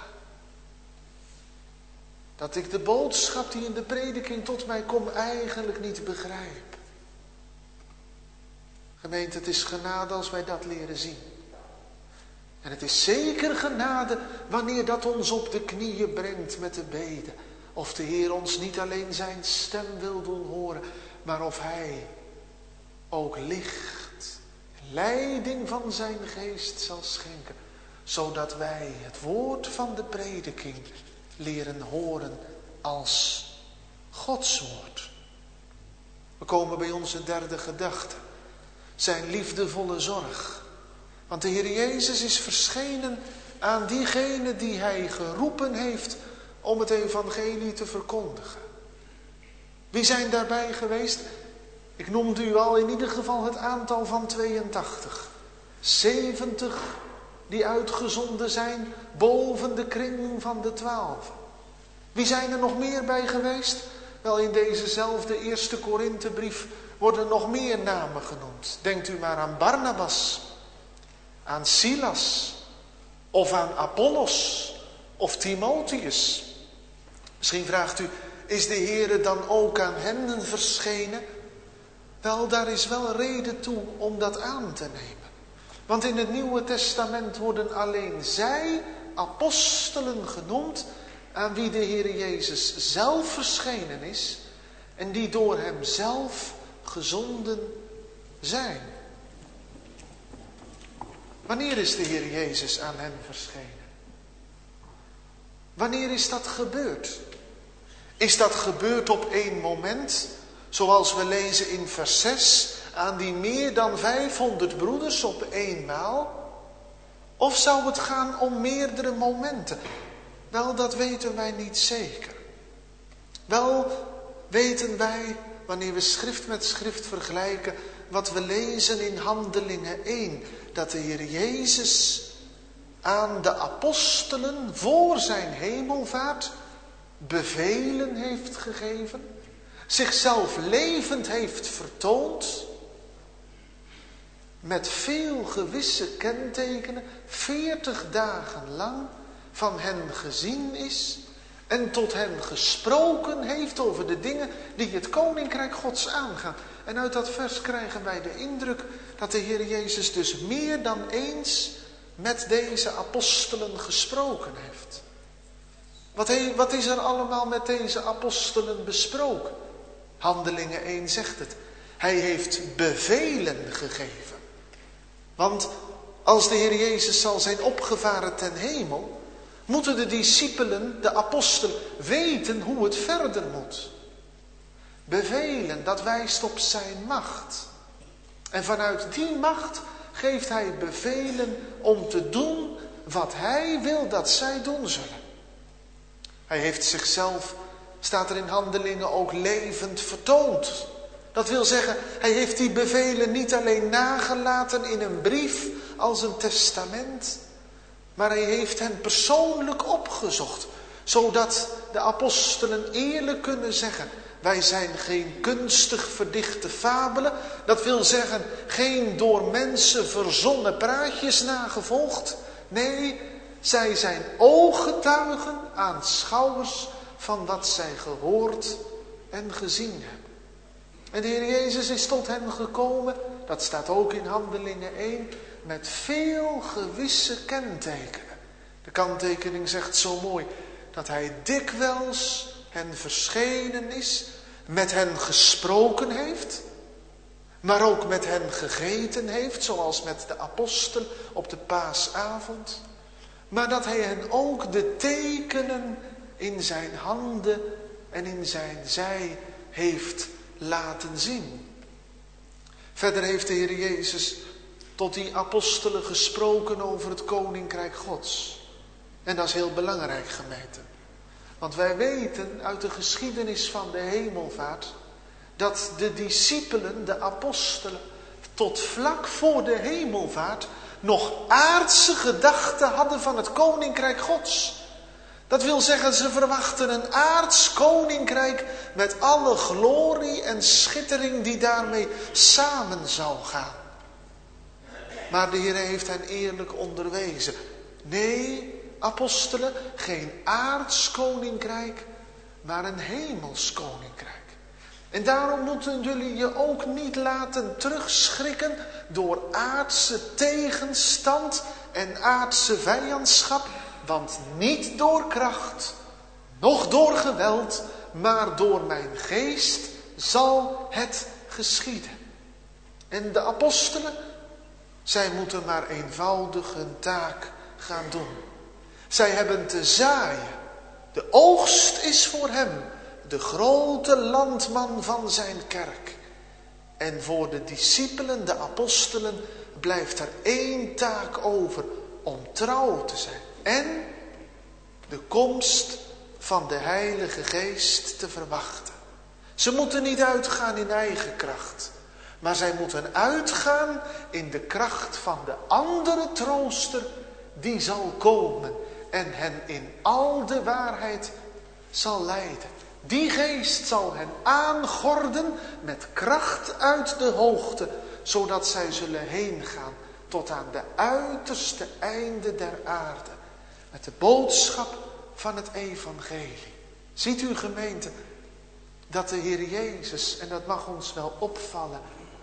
dat ik de boodschap die in de prediking tot mij komt eigenlijk niet begrijp. Gemeente, het is genade als wij dat leren zien. En het is zeker genade wanneer dat ons op de knieën brengt met de bede. Of de Heer ons niet alleen zijn stem wil doen horen, maar of Hij ook licht, leiding van zijn geest zal schenken. Zodat wij het woord van de prediking leren horen als Gods woord. We komen bij onze derde gedachte. Zijn liefdevolle zorg. Want de Heer Jezus is verschenen aan diegenen die Hij geroepen heeft om het evangelie te verkondigen. Wie zijn daarbij geweest? Ik noemde u al in ieder geval het aantal van tweeëntachtig. zeventig die uitgezonden zijn boven de kring van de twaalf. Wie zijn er nog meer bij geweest? Wel, in dezezelfde eerste Korinthebrief worden nog meer namen genoemd. Denkt u maar aan Barnabas, aan Silas of aan Apollos of Timotheus. Misschien vraagt u, is de Heere dan ook aan hen verschenen? Wel, daar is wel reden toe om dat aan te nemen. Want in het Nieuwe Testament worden alleen zij apostelen genoemd aan wie de Heer Jezus zelf verschenen is en die door hem zelf gezonden zijn. Wanneer is de Heer Jezus aan hen verschenen? Wanneer is dat gebeurd? Is dat gebeurd op één moment, zoals we lezen in vers zes, aan die meer dan vijfhonderd broeders op eenmaal? Of zou het gaan om meerdere momenten? Wel, dat weten wij niet zeker. Wel weten wij, wanneer we schrift met schrift vergelijken, wat we lezen in Handelingen één, dat de Heer Jezus aan de apostelen voor zijn hemelvaart bevelen heeft gegeven, zichzelf levend heeft vertoond, met veel gewisse kentekenen, veertig dagen lang van hen gezien is en tot hen gesproken heeft over de dingen die het koninkrijk Gods aangaan. En uit dat vers krijgen wij de indruk dat de Heer Jezus dus meer dan eens met deze apostelen gesproken heeft. Wat, he, wat is er allemaal met deze apostelen besproken? Handelingen één zegt het. Hij heeft bevelen gegeven. Want als de Heer Jezus zal zijn opgevaren ten hemel, moeten de discipelen, de apostelen, weten hoe het verder moet. Bevelen, dat wijst op zijn macht. En vanuit die macht geeft hij bevelen om te doen wat hij wil dat zij doen zullen. Hij heeft zichzelf, staat er in Handelingen, ook levend vertoond. Dat wil zeggen, hij heeft die bevelen niet alleen nagelaten in een brief als een testament, maar hij heeft hen persoonlijk opgezocht, zodat de apostelen eerlijk kunnen zeggen: wij zijn geen kunstig verdichte fabelen, dat wil zeggen geen door mensen verzonnen praatjes nagevolgd. Nee, zij zijn ooggetuigen, aanschouwers van wat zij gehoord en gezien hebben. En de Heer Jezus is tot hen gekomen, dat staat ook in Handelingen één, met veel gewisse kentekenen. De kanttekening zegt zo mooi dat hij dikwijls hen verschenen is, met hen gesproken heeft, maar ook met hen gegeten heeft, zoals met de apostelen op de paasavond. Maar dat hij hen ook de tekenen in zijn handen en in zijn zij heeft laten zien. Verder heeft de Heer Jezus tot die apostelen gesproken over het Koninkrijk Gods. En dat is heel belangrijk, gemeente. Want wij weten uit de geschiedenis van de hemelvaart dat de discipelen, de apostelen, tot vlak voor de hemelvaart nog aardse gedachten hadden van het Koninkrijk Gods. Dat wil zeggen, ze verwachten een aards koninkrijk met alle glorie en schittering die daarmee samen zou gaan. Maar de Heer heeft hen eerlijk onderwezen. Nee, apostelen, geen aards koninkrijk, maar een hemels koninkrijk. En daarom moeten jullie je ook niet laten terugschrikken door aardse tegenstand en aardse vijandschap. Want niet door kracht, noch door geweld, maar door mijn geest zal het geschieden. En de apostelen, zij moeten maar eenvoudig hun taak gaan doen. Zij hebben te zaaien. De oogst is voor hem, de grote landman van zijn kerk. En voor de discipelen, de apostelen, blijft er één taak over om trouw te zijn. En de komst van de Heilige Geest te verwachten. Ze moeten niet uitgaan in eigen kracht. Maar zij moeten uitgaan in de kracht van de andere trooster die zal komen. En hen in al de waarheid zal leiden. Die geest zal hen aangorden met kracht uit de hoogte. Zodat zij zullen heen gaan tot aan de uiterste einde der aarde. Met de boodschap van het evangelie. Ziet u, gemeente, dat de Heer Jezus, en dat mag ons wel opvallen,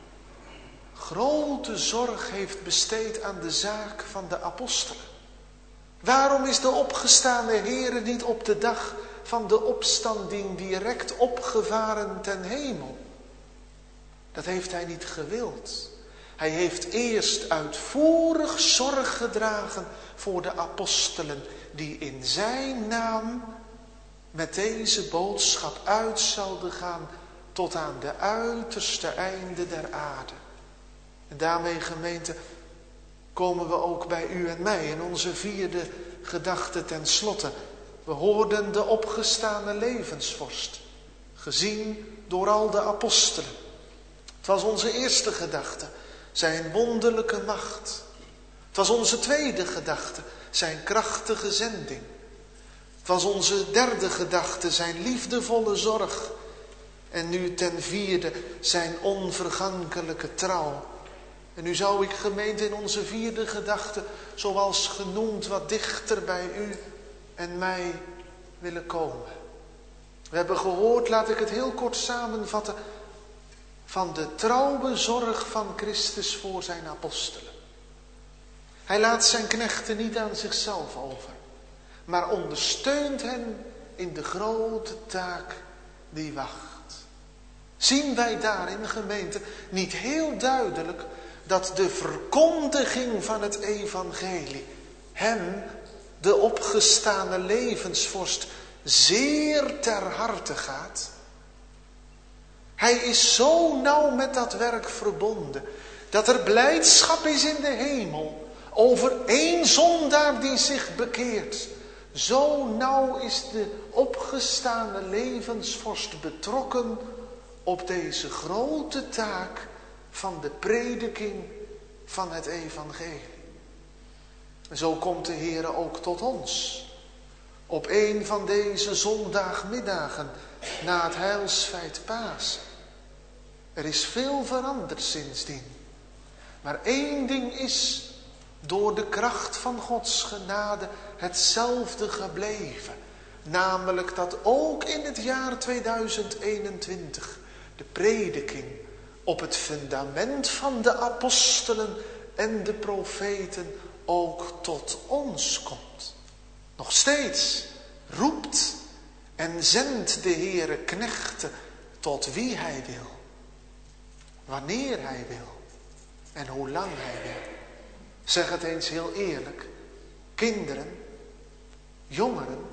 grote zorg heeft besteed aan de zaak van de apostelen. Waarom is de opgestaande Heer niet op de dag van de opstanding direct opgevaren ten hemel? Dat heeft hij niet gewild. Hij heeft eerst uitvoerig zorg gedragen voor de apostelen die in zijn naam met deze boodschap uit zouden gaan tot aan de uiterste einde der aarde. En daarmee, gemeente, komen we ook bij u en mij in onze vierde gedachte ten slotte. We hoorden de opgestane levensvorst, gezien door al de apostelen. Het was onze eerste gedachte, zijn wonderlijke macht. Het was onze tweede gedachte, zijn krachtige zending. Het was onze derde gedachte, zijn liefdevolle zorg. En nu ten vierde, zijn onvergankelijke trouw. En nu zou ik, gemeente, in onze vierde gedachte, zoals genoemd, wat dichter bij u en mij willen komen. We hebben gehoord, laat ik het heel kort samenvatten, van de trouwe zorg van Christus voor zijn apostelen. Hij laat zijn knechten niet aan zichzelf over, maar ondersteunt hen in de grote taak die wacht. Zien wij daarin, gemeente, niet heel duidelijk dat de verkondiging van het evangelie hem, de opgestane levensvorst, zeer ter harte gaat? Hij is zo nauw met dat werk verbonden, dat er blijdschap is in de hemel over één zondaar die zich bekeert. Zo nauw is de opgestane levensvorst betrokken op deze grote taak van de prediking van het evangelie. En zo komt de Heer ook tot ons. Op een van deze zondaagmiddagen na het heilsfeit Pasen. Er is veel veranderd sindsdien. Maar één ding is door de kracht van Gods genade hetzelfde gebleven. Namelijk dat ook in het jaar tweeduizend eenentwintig de prediking op het fundament van de apostelen en de profeten ook tot ons komt. Nog steeds roept en zendt de Heere knechten tot wie hij wil, wanneer hij wil en hoe lang hij wil. Zeg het eens heel eerlijk, kinderen, jongeren,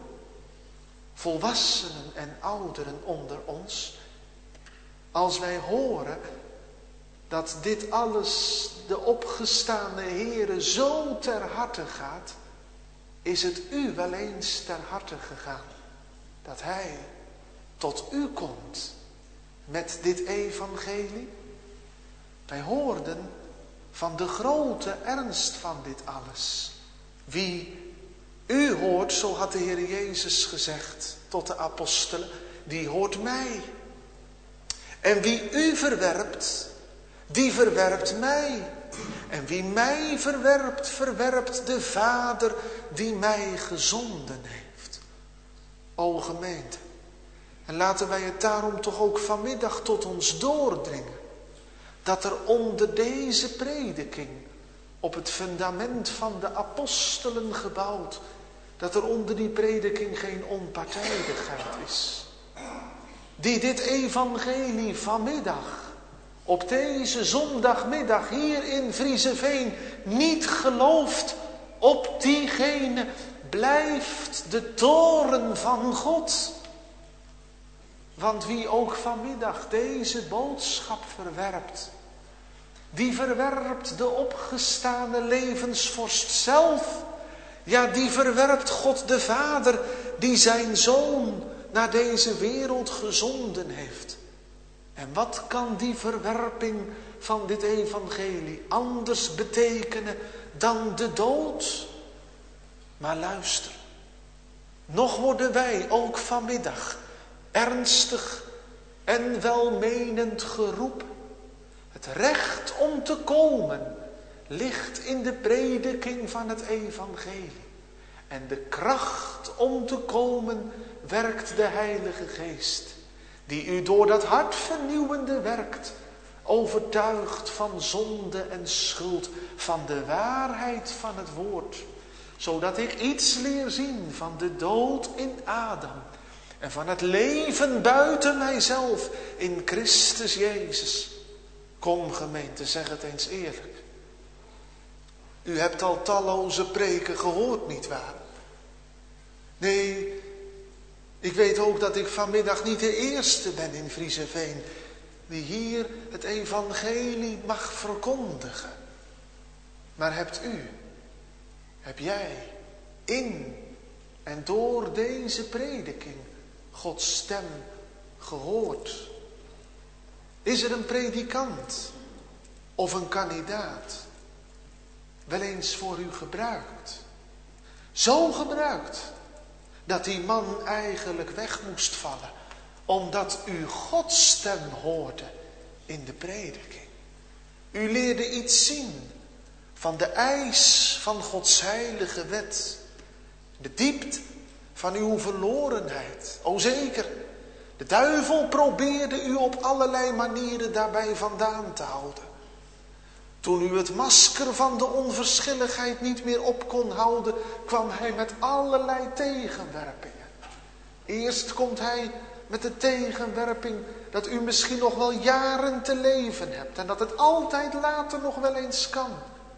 volwassenen en ouderen onder ons, als wij horen dat dit alles de opgestane Heere zo ter harte gaat, is het u wel eens ter harte gegaan dat hij tot u komt met dit evangelie? Wij hoorden van de grote ernst van dit alles. Wie u hoort, zo had de Heer Jezus gezegd tot de apostelen, die hoort mij. En wie u verwerpt, die verwerpt mij. En wie mij verwerpt, verwerpt de Vader die mij gezonden heeft. O gemeente, en laten wij het daarom toch ook vanmiddag tot ons doordringen, dat er onder deze prediking, op het fundament van de apostelen gebouwd, dat er onder die prediking geen onpartijdigheid is. Die dit evangelie vanmiddag, op deze zondagmiddag hier in Vriezeveen, niet gelooft, op diegene blijft de toorn van God. Want wie ook vanmiddag deze boodschap verwerpt, die verwerpt de opgestane levensvorst zelf. Ja, die verwerpt God de Vader die zijn Zoon naar deze wereld gezonden heeft. En wat kan die verwerping van dit evangelie anders betekenen dan de dood? Maar luister, nog worden wij ook vanmiddag ernstig en welmenend geroepen. Het recht om te komen ligt in de prediking van het evangelie. En de kracht om te komen werkt de Heilige Geest, die u door dat hartvernieuwende werkt, overtuigt van zonde en schuld, van de waarheid van het woord, zodat ik iets leer zien van de dood in Adam en van het leven buiten mijzelf in Christus Jezus. Kom gemeente, zeg het eens eerlijk. U hebt al talloze preken gehoord, nietwaar? Nee, ik weet ook dat ik vanmiddag niet de eerste ben in Vriezeveen die hier het evangelie mag verkondigen. Maar hebt u, heb jij in en door deze prediking Gods stem gehoord? Is er een predikant of een kandidaat wel eens voor u gebruikt? Zo gebruikt dat die man eigenlijk weg moest vallen, omdat u Gods stem hoorde in de prediking. U leerde iets zien van de eis van Gods heilige wet, de diepte van uw verlorenheid. O zeker, de duivel probeerde u op allerlei manieren daarbij vandaan te houden. Toen u het masker van de onverschilligheid niet meer op kon houden, kwam hij met allerlei tegenwerpingen. Eerst komt hij met de tegenwerping dat u misschien nog wel jaren te leven hebt en dat het altijd later nog wel eens kan.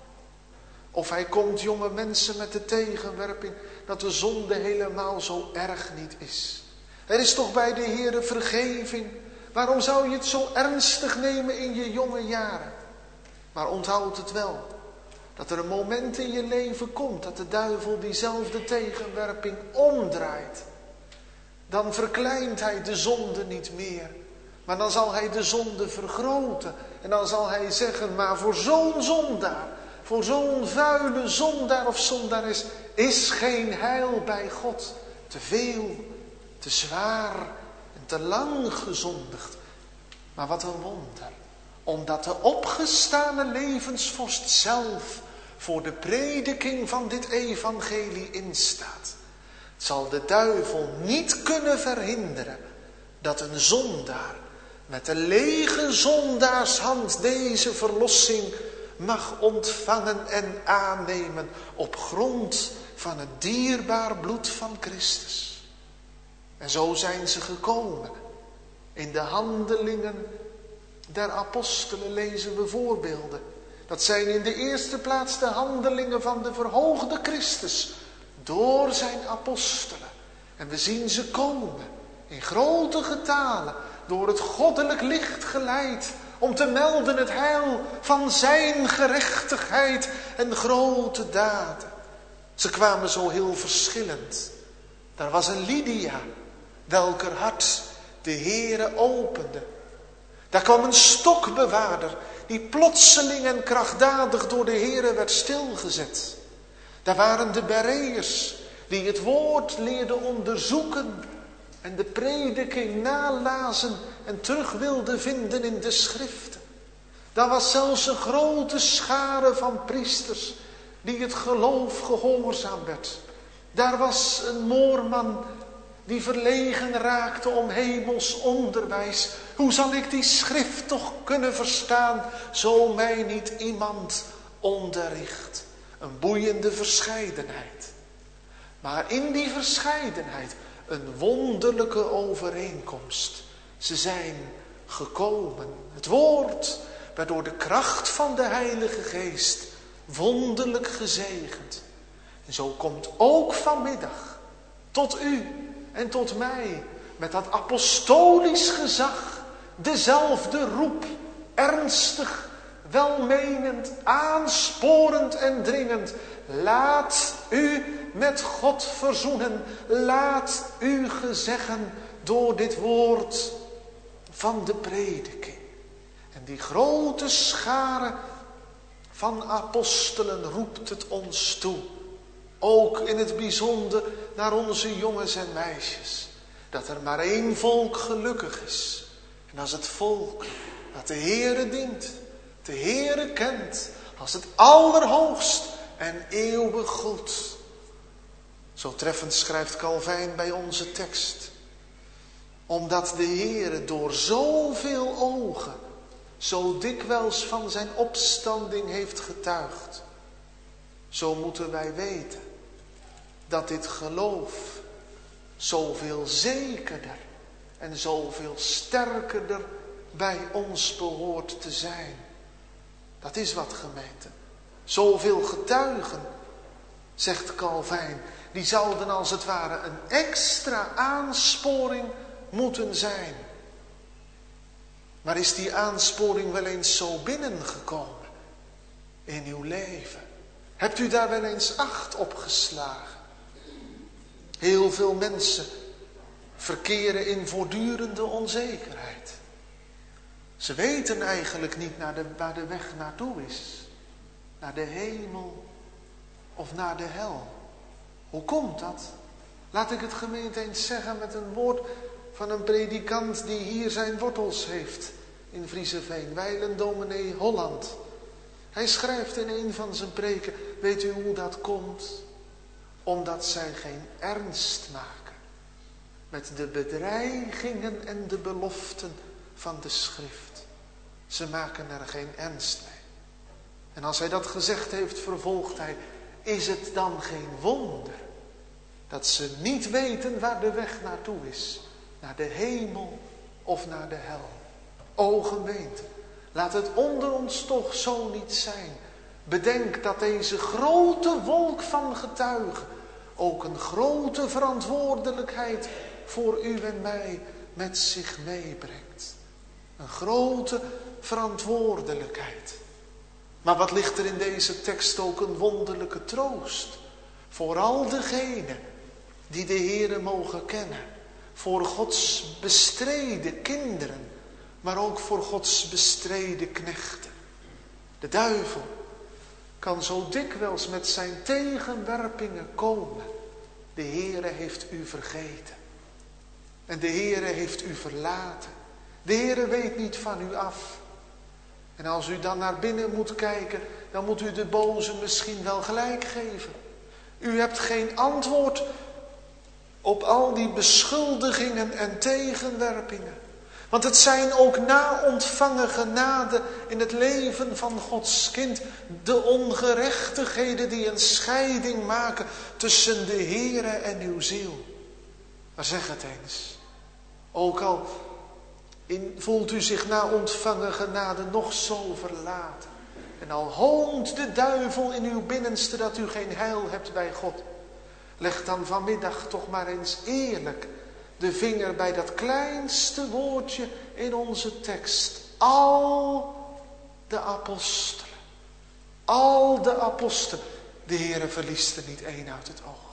Of hij komt, jonge mensen, met de tegenwerping dat de zonde helemaal zo erg niet is. Er is toch bij de Heere vergeving. Waarom zou je het zo ernstig nemen in je jonge jaren? Maar onthoud het wel, dat er een moment in je leven komt dat de duivel diezelfde tegenwerping omdraait. Dan verkleint hij de zonde niet meer, maar dan zal hij de zonde vergroten. En dan zal hij zeggen, maar voor zo'n zondaar, voor zo'n vuile zondaar of zondares is geen heil bij God. Te veel, te zwaar en te lang gezondigd. Maar wat een wonder, omdat de opgestane levensvorst zelf voor de prediking van dit evangelie instaat, zal de duivel niet kunnen verhinderen dat een zondaar met de lege zondaarshand deze verlossing mag ontvangen en aannemen op grond van het dierbaar bloed van Christus. En zo zijn ze gekomen. In de handelingen der apostelen lezen we voorbeelden. Dat zijn in de eerste plaats de handelingen van de verhoogde Christus. Door zijn apostelen. En we zien ze komen. In grote getalen. Door het goddelijk licht geleid. Om te melden het heil van zijn gerechtigheid en grote daden. Ze kwamen zo heel verschillend. Daar was een Lydia. Welker hart de Heere opende. Daar kwam een stokbewaarder. Die plotseling en krachtdadig door de Heere werd stilgezet. Daar waren de Bereërs. Die het woord leerden onderzoeken. En de prediking nalazen en terug wilden vinden in de schriften. Daar was zelfs een grote schare van priesters die het geloof gehoorzaam werd. Daar was een moorman die verlegen raakte om hemels onderwijs. Hoe zal ik die schrift toch kunnen verstaan, zo mij niet iemand onderricht? Een boeiende verscheidenheid. Maar in die verscheidenheid een wonderlijke overeenkomst. Ze zijn gekomen. Het woord werd door de kracht van de Heilige Geest wonderlijk gezegend. En zo komt ook vanmiddag tot u en tot mij met dat apostolisch gezag dezelfde roep, ernstig, welmenend, aansporend en dringend. Laat u met God verzoenen. Laat u gezeggen door dit woord van de prediking. En die grote schare van apostelen roept het ons toe. Ook in het bijzonder naar onze jongens en meisjes. Dat er maar één volk gelukkig is. En dat is het volk dat de Heere dient. De Heere kent als het allerhoogst en eeuwig goed. Zo treffend schrijft Calvijn bij onze tekst. Omdat de Heere door zoveel ogen zo dikwijls van zijn opstanding heeft getuigd. Zo moeten wij weten dat dit geloof zoveel zekerder en zoveel sterkerder bij ons behoort te zijn. Dat is wat, gemeente. Zoveel getuigen, zegt Calvijn, die zouden als het ware een extra aansporing moeten zijn. Maar is die aansporing wel eens zo binnengekomen in uw leven? Hebt u daar wel eens acht op geslagen? Heel veel mensen verkeren in voortdurende onzekerheid. Ze weten eigenlijk niet naar de, waar de weg naartoe is. Naar de hemel of naar de hel. Hoe komt dat? Laat ik het gemeente eens zeggen met een woord van een predikant die hier zijn wortels heeft in Vriezeveen, wijlen dominee Holland. Hij schrijft in een van zijn preken, weet u hoe dat komt? Omdat zij geen ernst maken met de bedreigingen en de beloften van de schrift. Ze maken er geen ernst mee. En als hij dat gezegd heeft, vervolgt hij, is het dan geen wonder dat ze niet weten waar de weg naartoe is? Naar de hemel of naar de hel? O gemeente, laat het onder ons toch zo niet zijn. Bedenk dat deze grote wolk van getuigen ook een grote verantwoordelijkheid voor u en mij met zich meebrengt. Een grote verantwoordelijkheid. Maar wat ligt er in deze tekst ook een wonderlijke troost. Voor al degenen die de Heere mogen kennen. Voor Gods bestreden kinderen. Maar ook voor Gods bestreden knechten. De duivel kan zo dikwijls met zijn tegenwerpingen komen. De Heere heeft u vergeten. En de Heere heeft u verlaten. De Heere weet niet van u af. En als u dan naar binnen moet kijken, dan moet u de boze misschien wel gelijk geven. U hebt geen antwoord op al die beschuldigingen en tegenwerpingen. Want het zijn ook na ontvangen genade in het leven van Gods kind de ongerechtigheden die een scheiding maken tussen de Heere en uw ziel. Maar zeg het eens. Ook al in, voelt u zich na ontvangen genade nog zo verlaten. En al hoont de duivel in uw binnenste dat u geen heil hebt bij God. Leg dan vanmiddag toch maar eens eerlijk de vinger bij dat kleinste woordje in onze tekst. Al de apostelen. Al de apostelen. De Heere verliest er niet één uit het oog.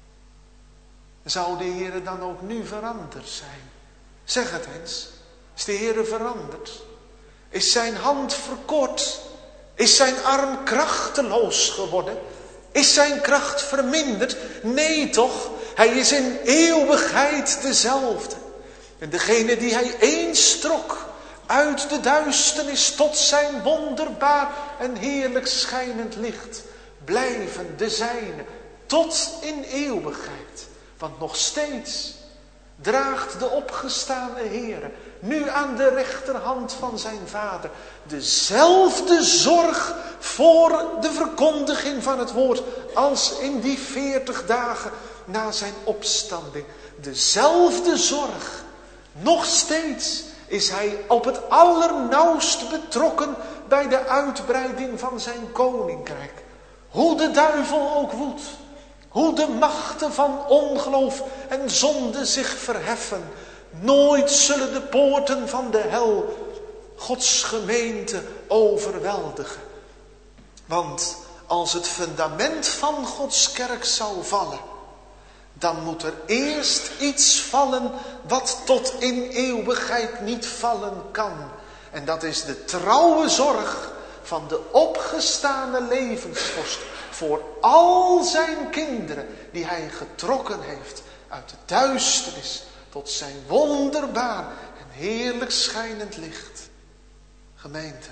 Zou de Heere dan ook nu veranderd zijn? Zeg het eens. Is de Heere veranderd? Is zijn hand verkort? Is zijn arm krachteloos geworden? Is zijn kracht verminderd? Nee toch, hij is in eeuwigheid dezelfde. En degene die hij eens trok uit de duisternis tot zijn wonderbaar en heerlijk schijnend licht, blijven de zijne tot in eeuwigheid. Want nog steeds draagt de opgestane Heere nu aan de rechterhand van zijn Vader dezelfde zorg voor de verkondiging van het woord als in die veertig dagen na zijn opstanding. Dezelfde zorg. Nog steeds is hij op het allernauwst betrokken bij de uitbreiding van zijn koninkrijk. Hoe de duivel ook woedt. Hoe de machten van ongeloof en zonde zich verheffen. Nooit zullen de poorten van de hel Gods gemeente overweldigen. Want als het fundament van Gods kerk zou vallen, dan moet er eerst iets vallen wat tot in eeuwigheid niet vallen kan. En dat is de trouwe zorg van de opgestane levensvorst voor al zijn kinderen die hij getrokken heeft uit de duisternis tot zijn wonderbaar en heerlijk schijnend licht. Gemeente,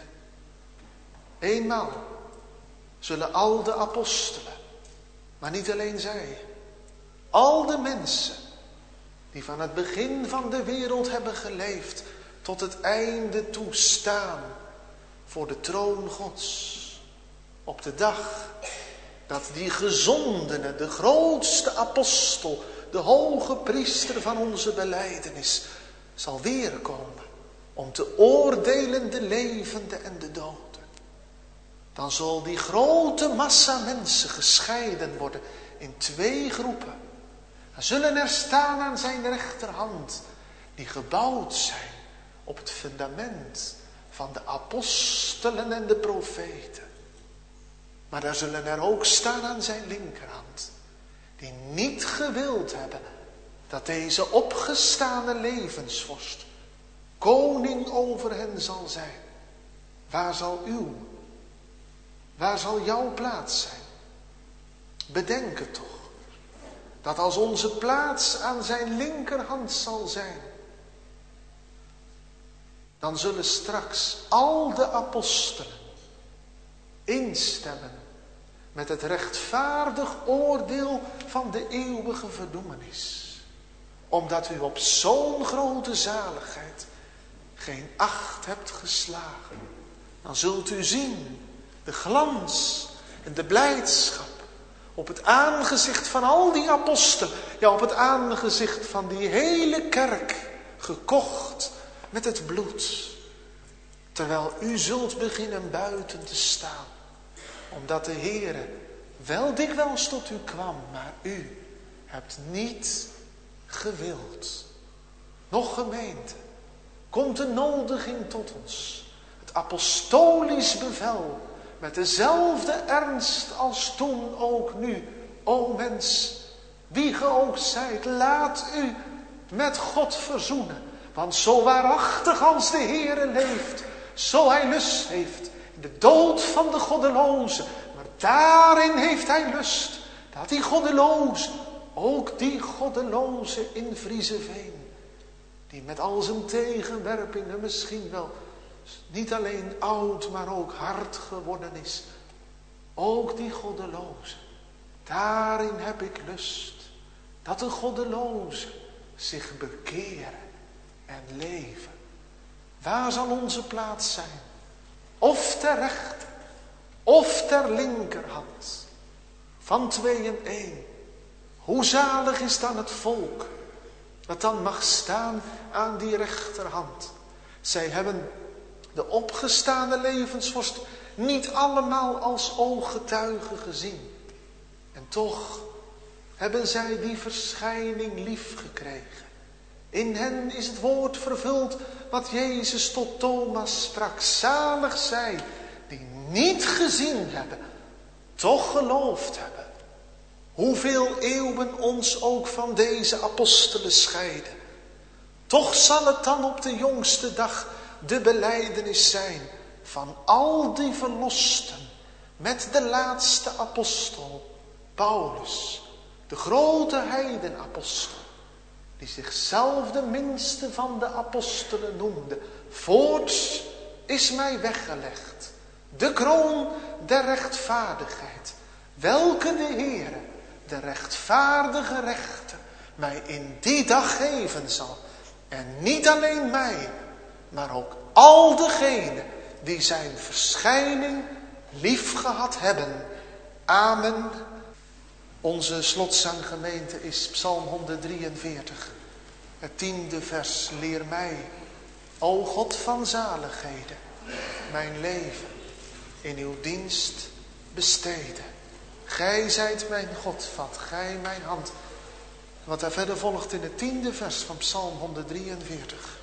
eenmaal zullen al de apostelen, maar niet alleen zij, al de mensen die van het begin van de wereld hebben geleefd tot het einde toe staan voor de troon Gods. Op de dag dat die gezondene, de grootste apostel, de hoge priester van onze belijdenis, zal weerkomen om te oordelen de levenden en de doden. Dan zal die grote massa mensen gescheiden worden in twee groepen. Dan zullen er staan aan zijn rechterhand die gebouwd zijn op het fundament van de apostelen en de profeten. Maar daar zullen er ook staan aan zijn linkerhand die niet gewild hebben dat deze opgestane levensvorst koning over hen zal zijn. Waar zal uw, waar zal jouw plaats zijn? Bedenk het toch, dat als onze plaats aan zijn linkerhand zal zijn, dan zullen straks al de apostelen instemmen met het rechtvaardig oordeel van de eeuwige verdoemenis. Omdat u op zo'n grote zaligheid geen acht hebt geslagen. Dan zult u zien de glans en de blijdschap op het aangezicht van al die apostelen. Ja, op het aangezicht van die hele kerk, gekocht met het bloed. Terwijl u zult beginnen buiten te staan. Omdat de Heere wel dikwijls tot u kwam, maar u hebt niet gewild. Nog gemeente, komt de nodiging tot ons. Het apostolisch bevel met dezelfde ernst als toen ook nu. O mens, wie ge ook zijt, laat u met God verzoenen. Want zo waarachtig als de Heere leeft, zo hij lust heeft in de dood van de goddeloze. Maar daarin heeft hij lust dat die goddeloze, ook die goddeloze in Vriezeveen, die met al zijn tegenwerpingen misschien wel niet alleen oud, maar ook hard geworden is. Ook die goddeloze, daarin heb ik lust dat de goddeloze zich bekeren en leven. Waar zal onze plaats zijn? Of ter rechter, of ter linkerhand. Van twee en één. Hoe zalig is dan het volk dat dan mag staan aan die rechterhand. Zij hebben de opgestane levensvorst niet allemaal als ooggetuige gezien. En toch hebben zij die verschijning lief gekregen. In hen is het woord vervuld wat Jezus tot Thomas sprak. Zalig zij die niet gezien hebben, toch geloofd hebben. Hoeveel eeuwen ons ook van deze apostelen scheiden. Toch zal het dan op de jongste dag de belijdenis zijn van al die verlosten met de laatste apostel, Paulus, de grote heidenapostel, die zichzelf de minste van de apostelen noemde. Voorts is mij weggelegd de kroon der rechtvaardigheid, welke de Heere, de rechtvaardige rechter, mij in die dag geven zal. En niet alleen mij, maar ook al degenen die zijn verschijning lief gehad hebben. Amen. Onze slotzanggemeente is Psalm honderddrieënveertig. Het tiende vers. Leer mij, o God van zaligheden, mijn leven in uw dienst besteden. Gij zijt mijn God, vat gij mijn hand. Wat daar verder volgt in het tiende vers van Psalm honderddrieënveertig.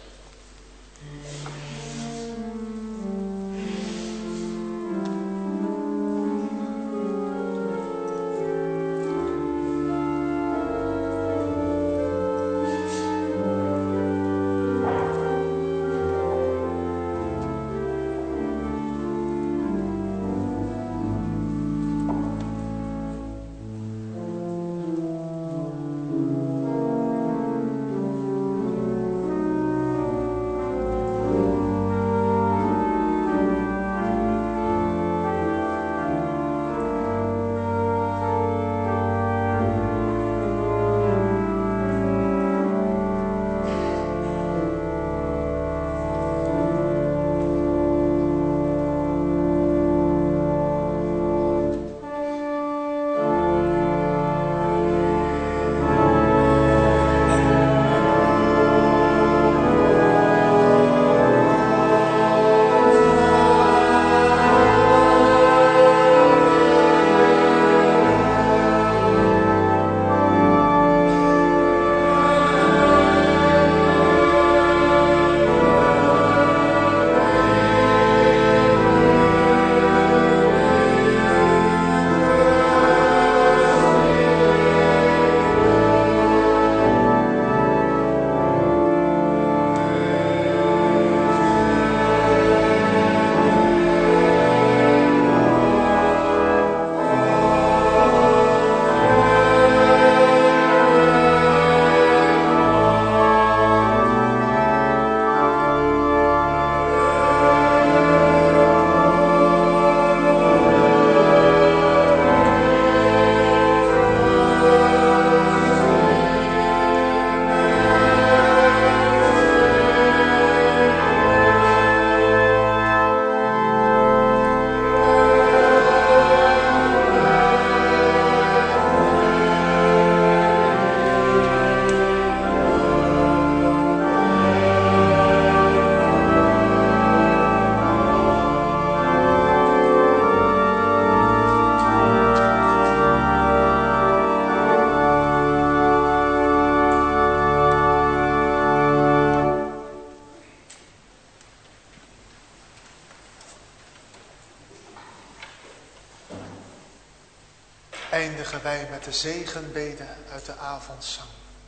Eindigen wij met de zegenbede uit de avondzang.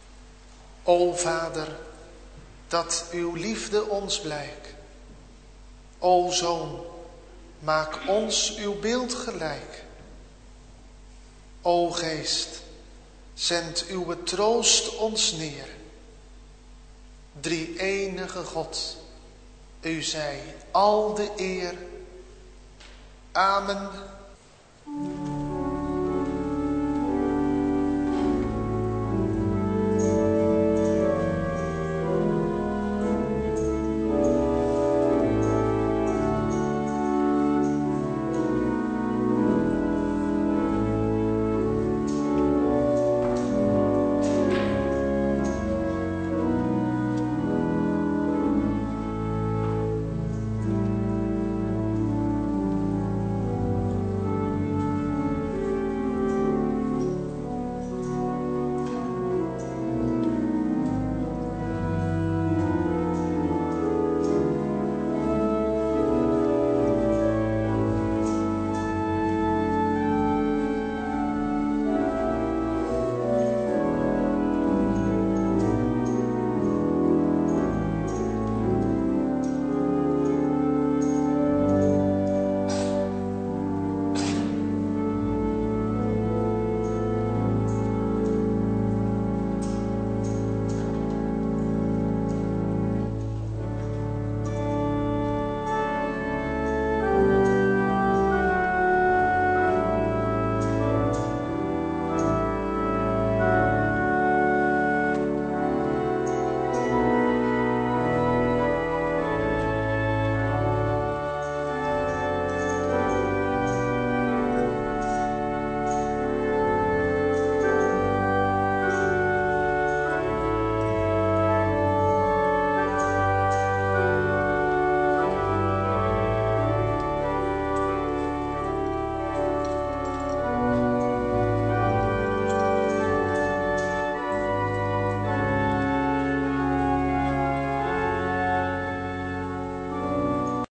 O Vader, dat uw liefde ons blijkt. O Zoon, maak ons uw beeld gelijk. O Geest, zend uw troost ons neer. Drie enige God, u zij al de eer. Amen.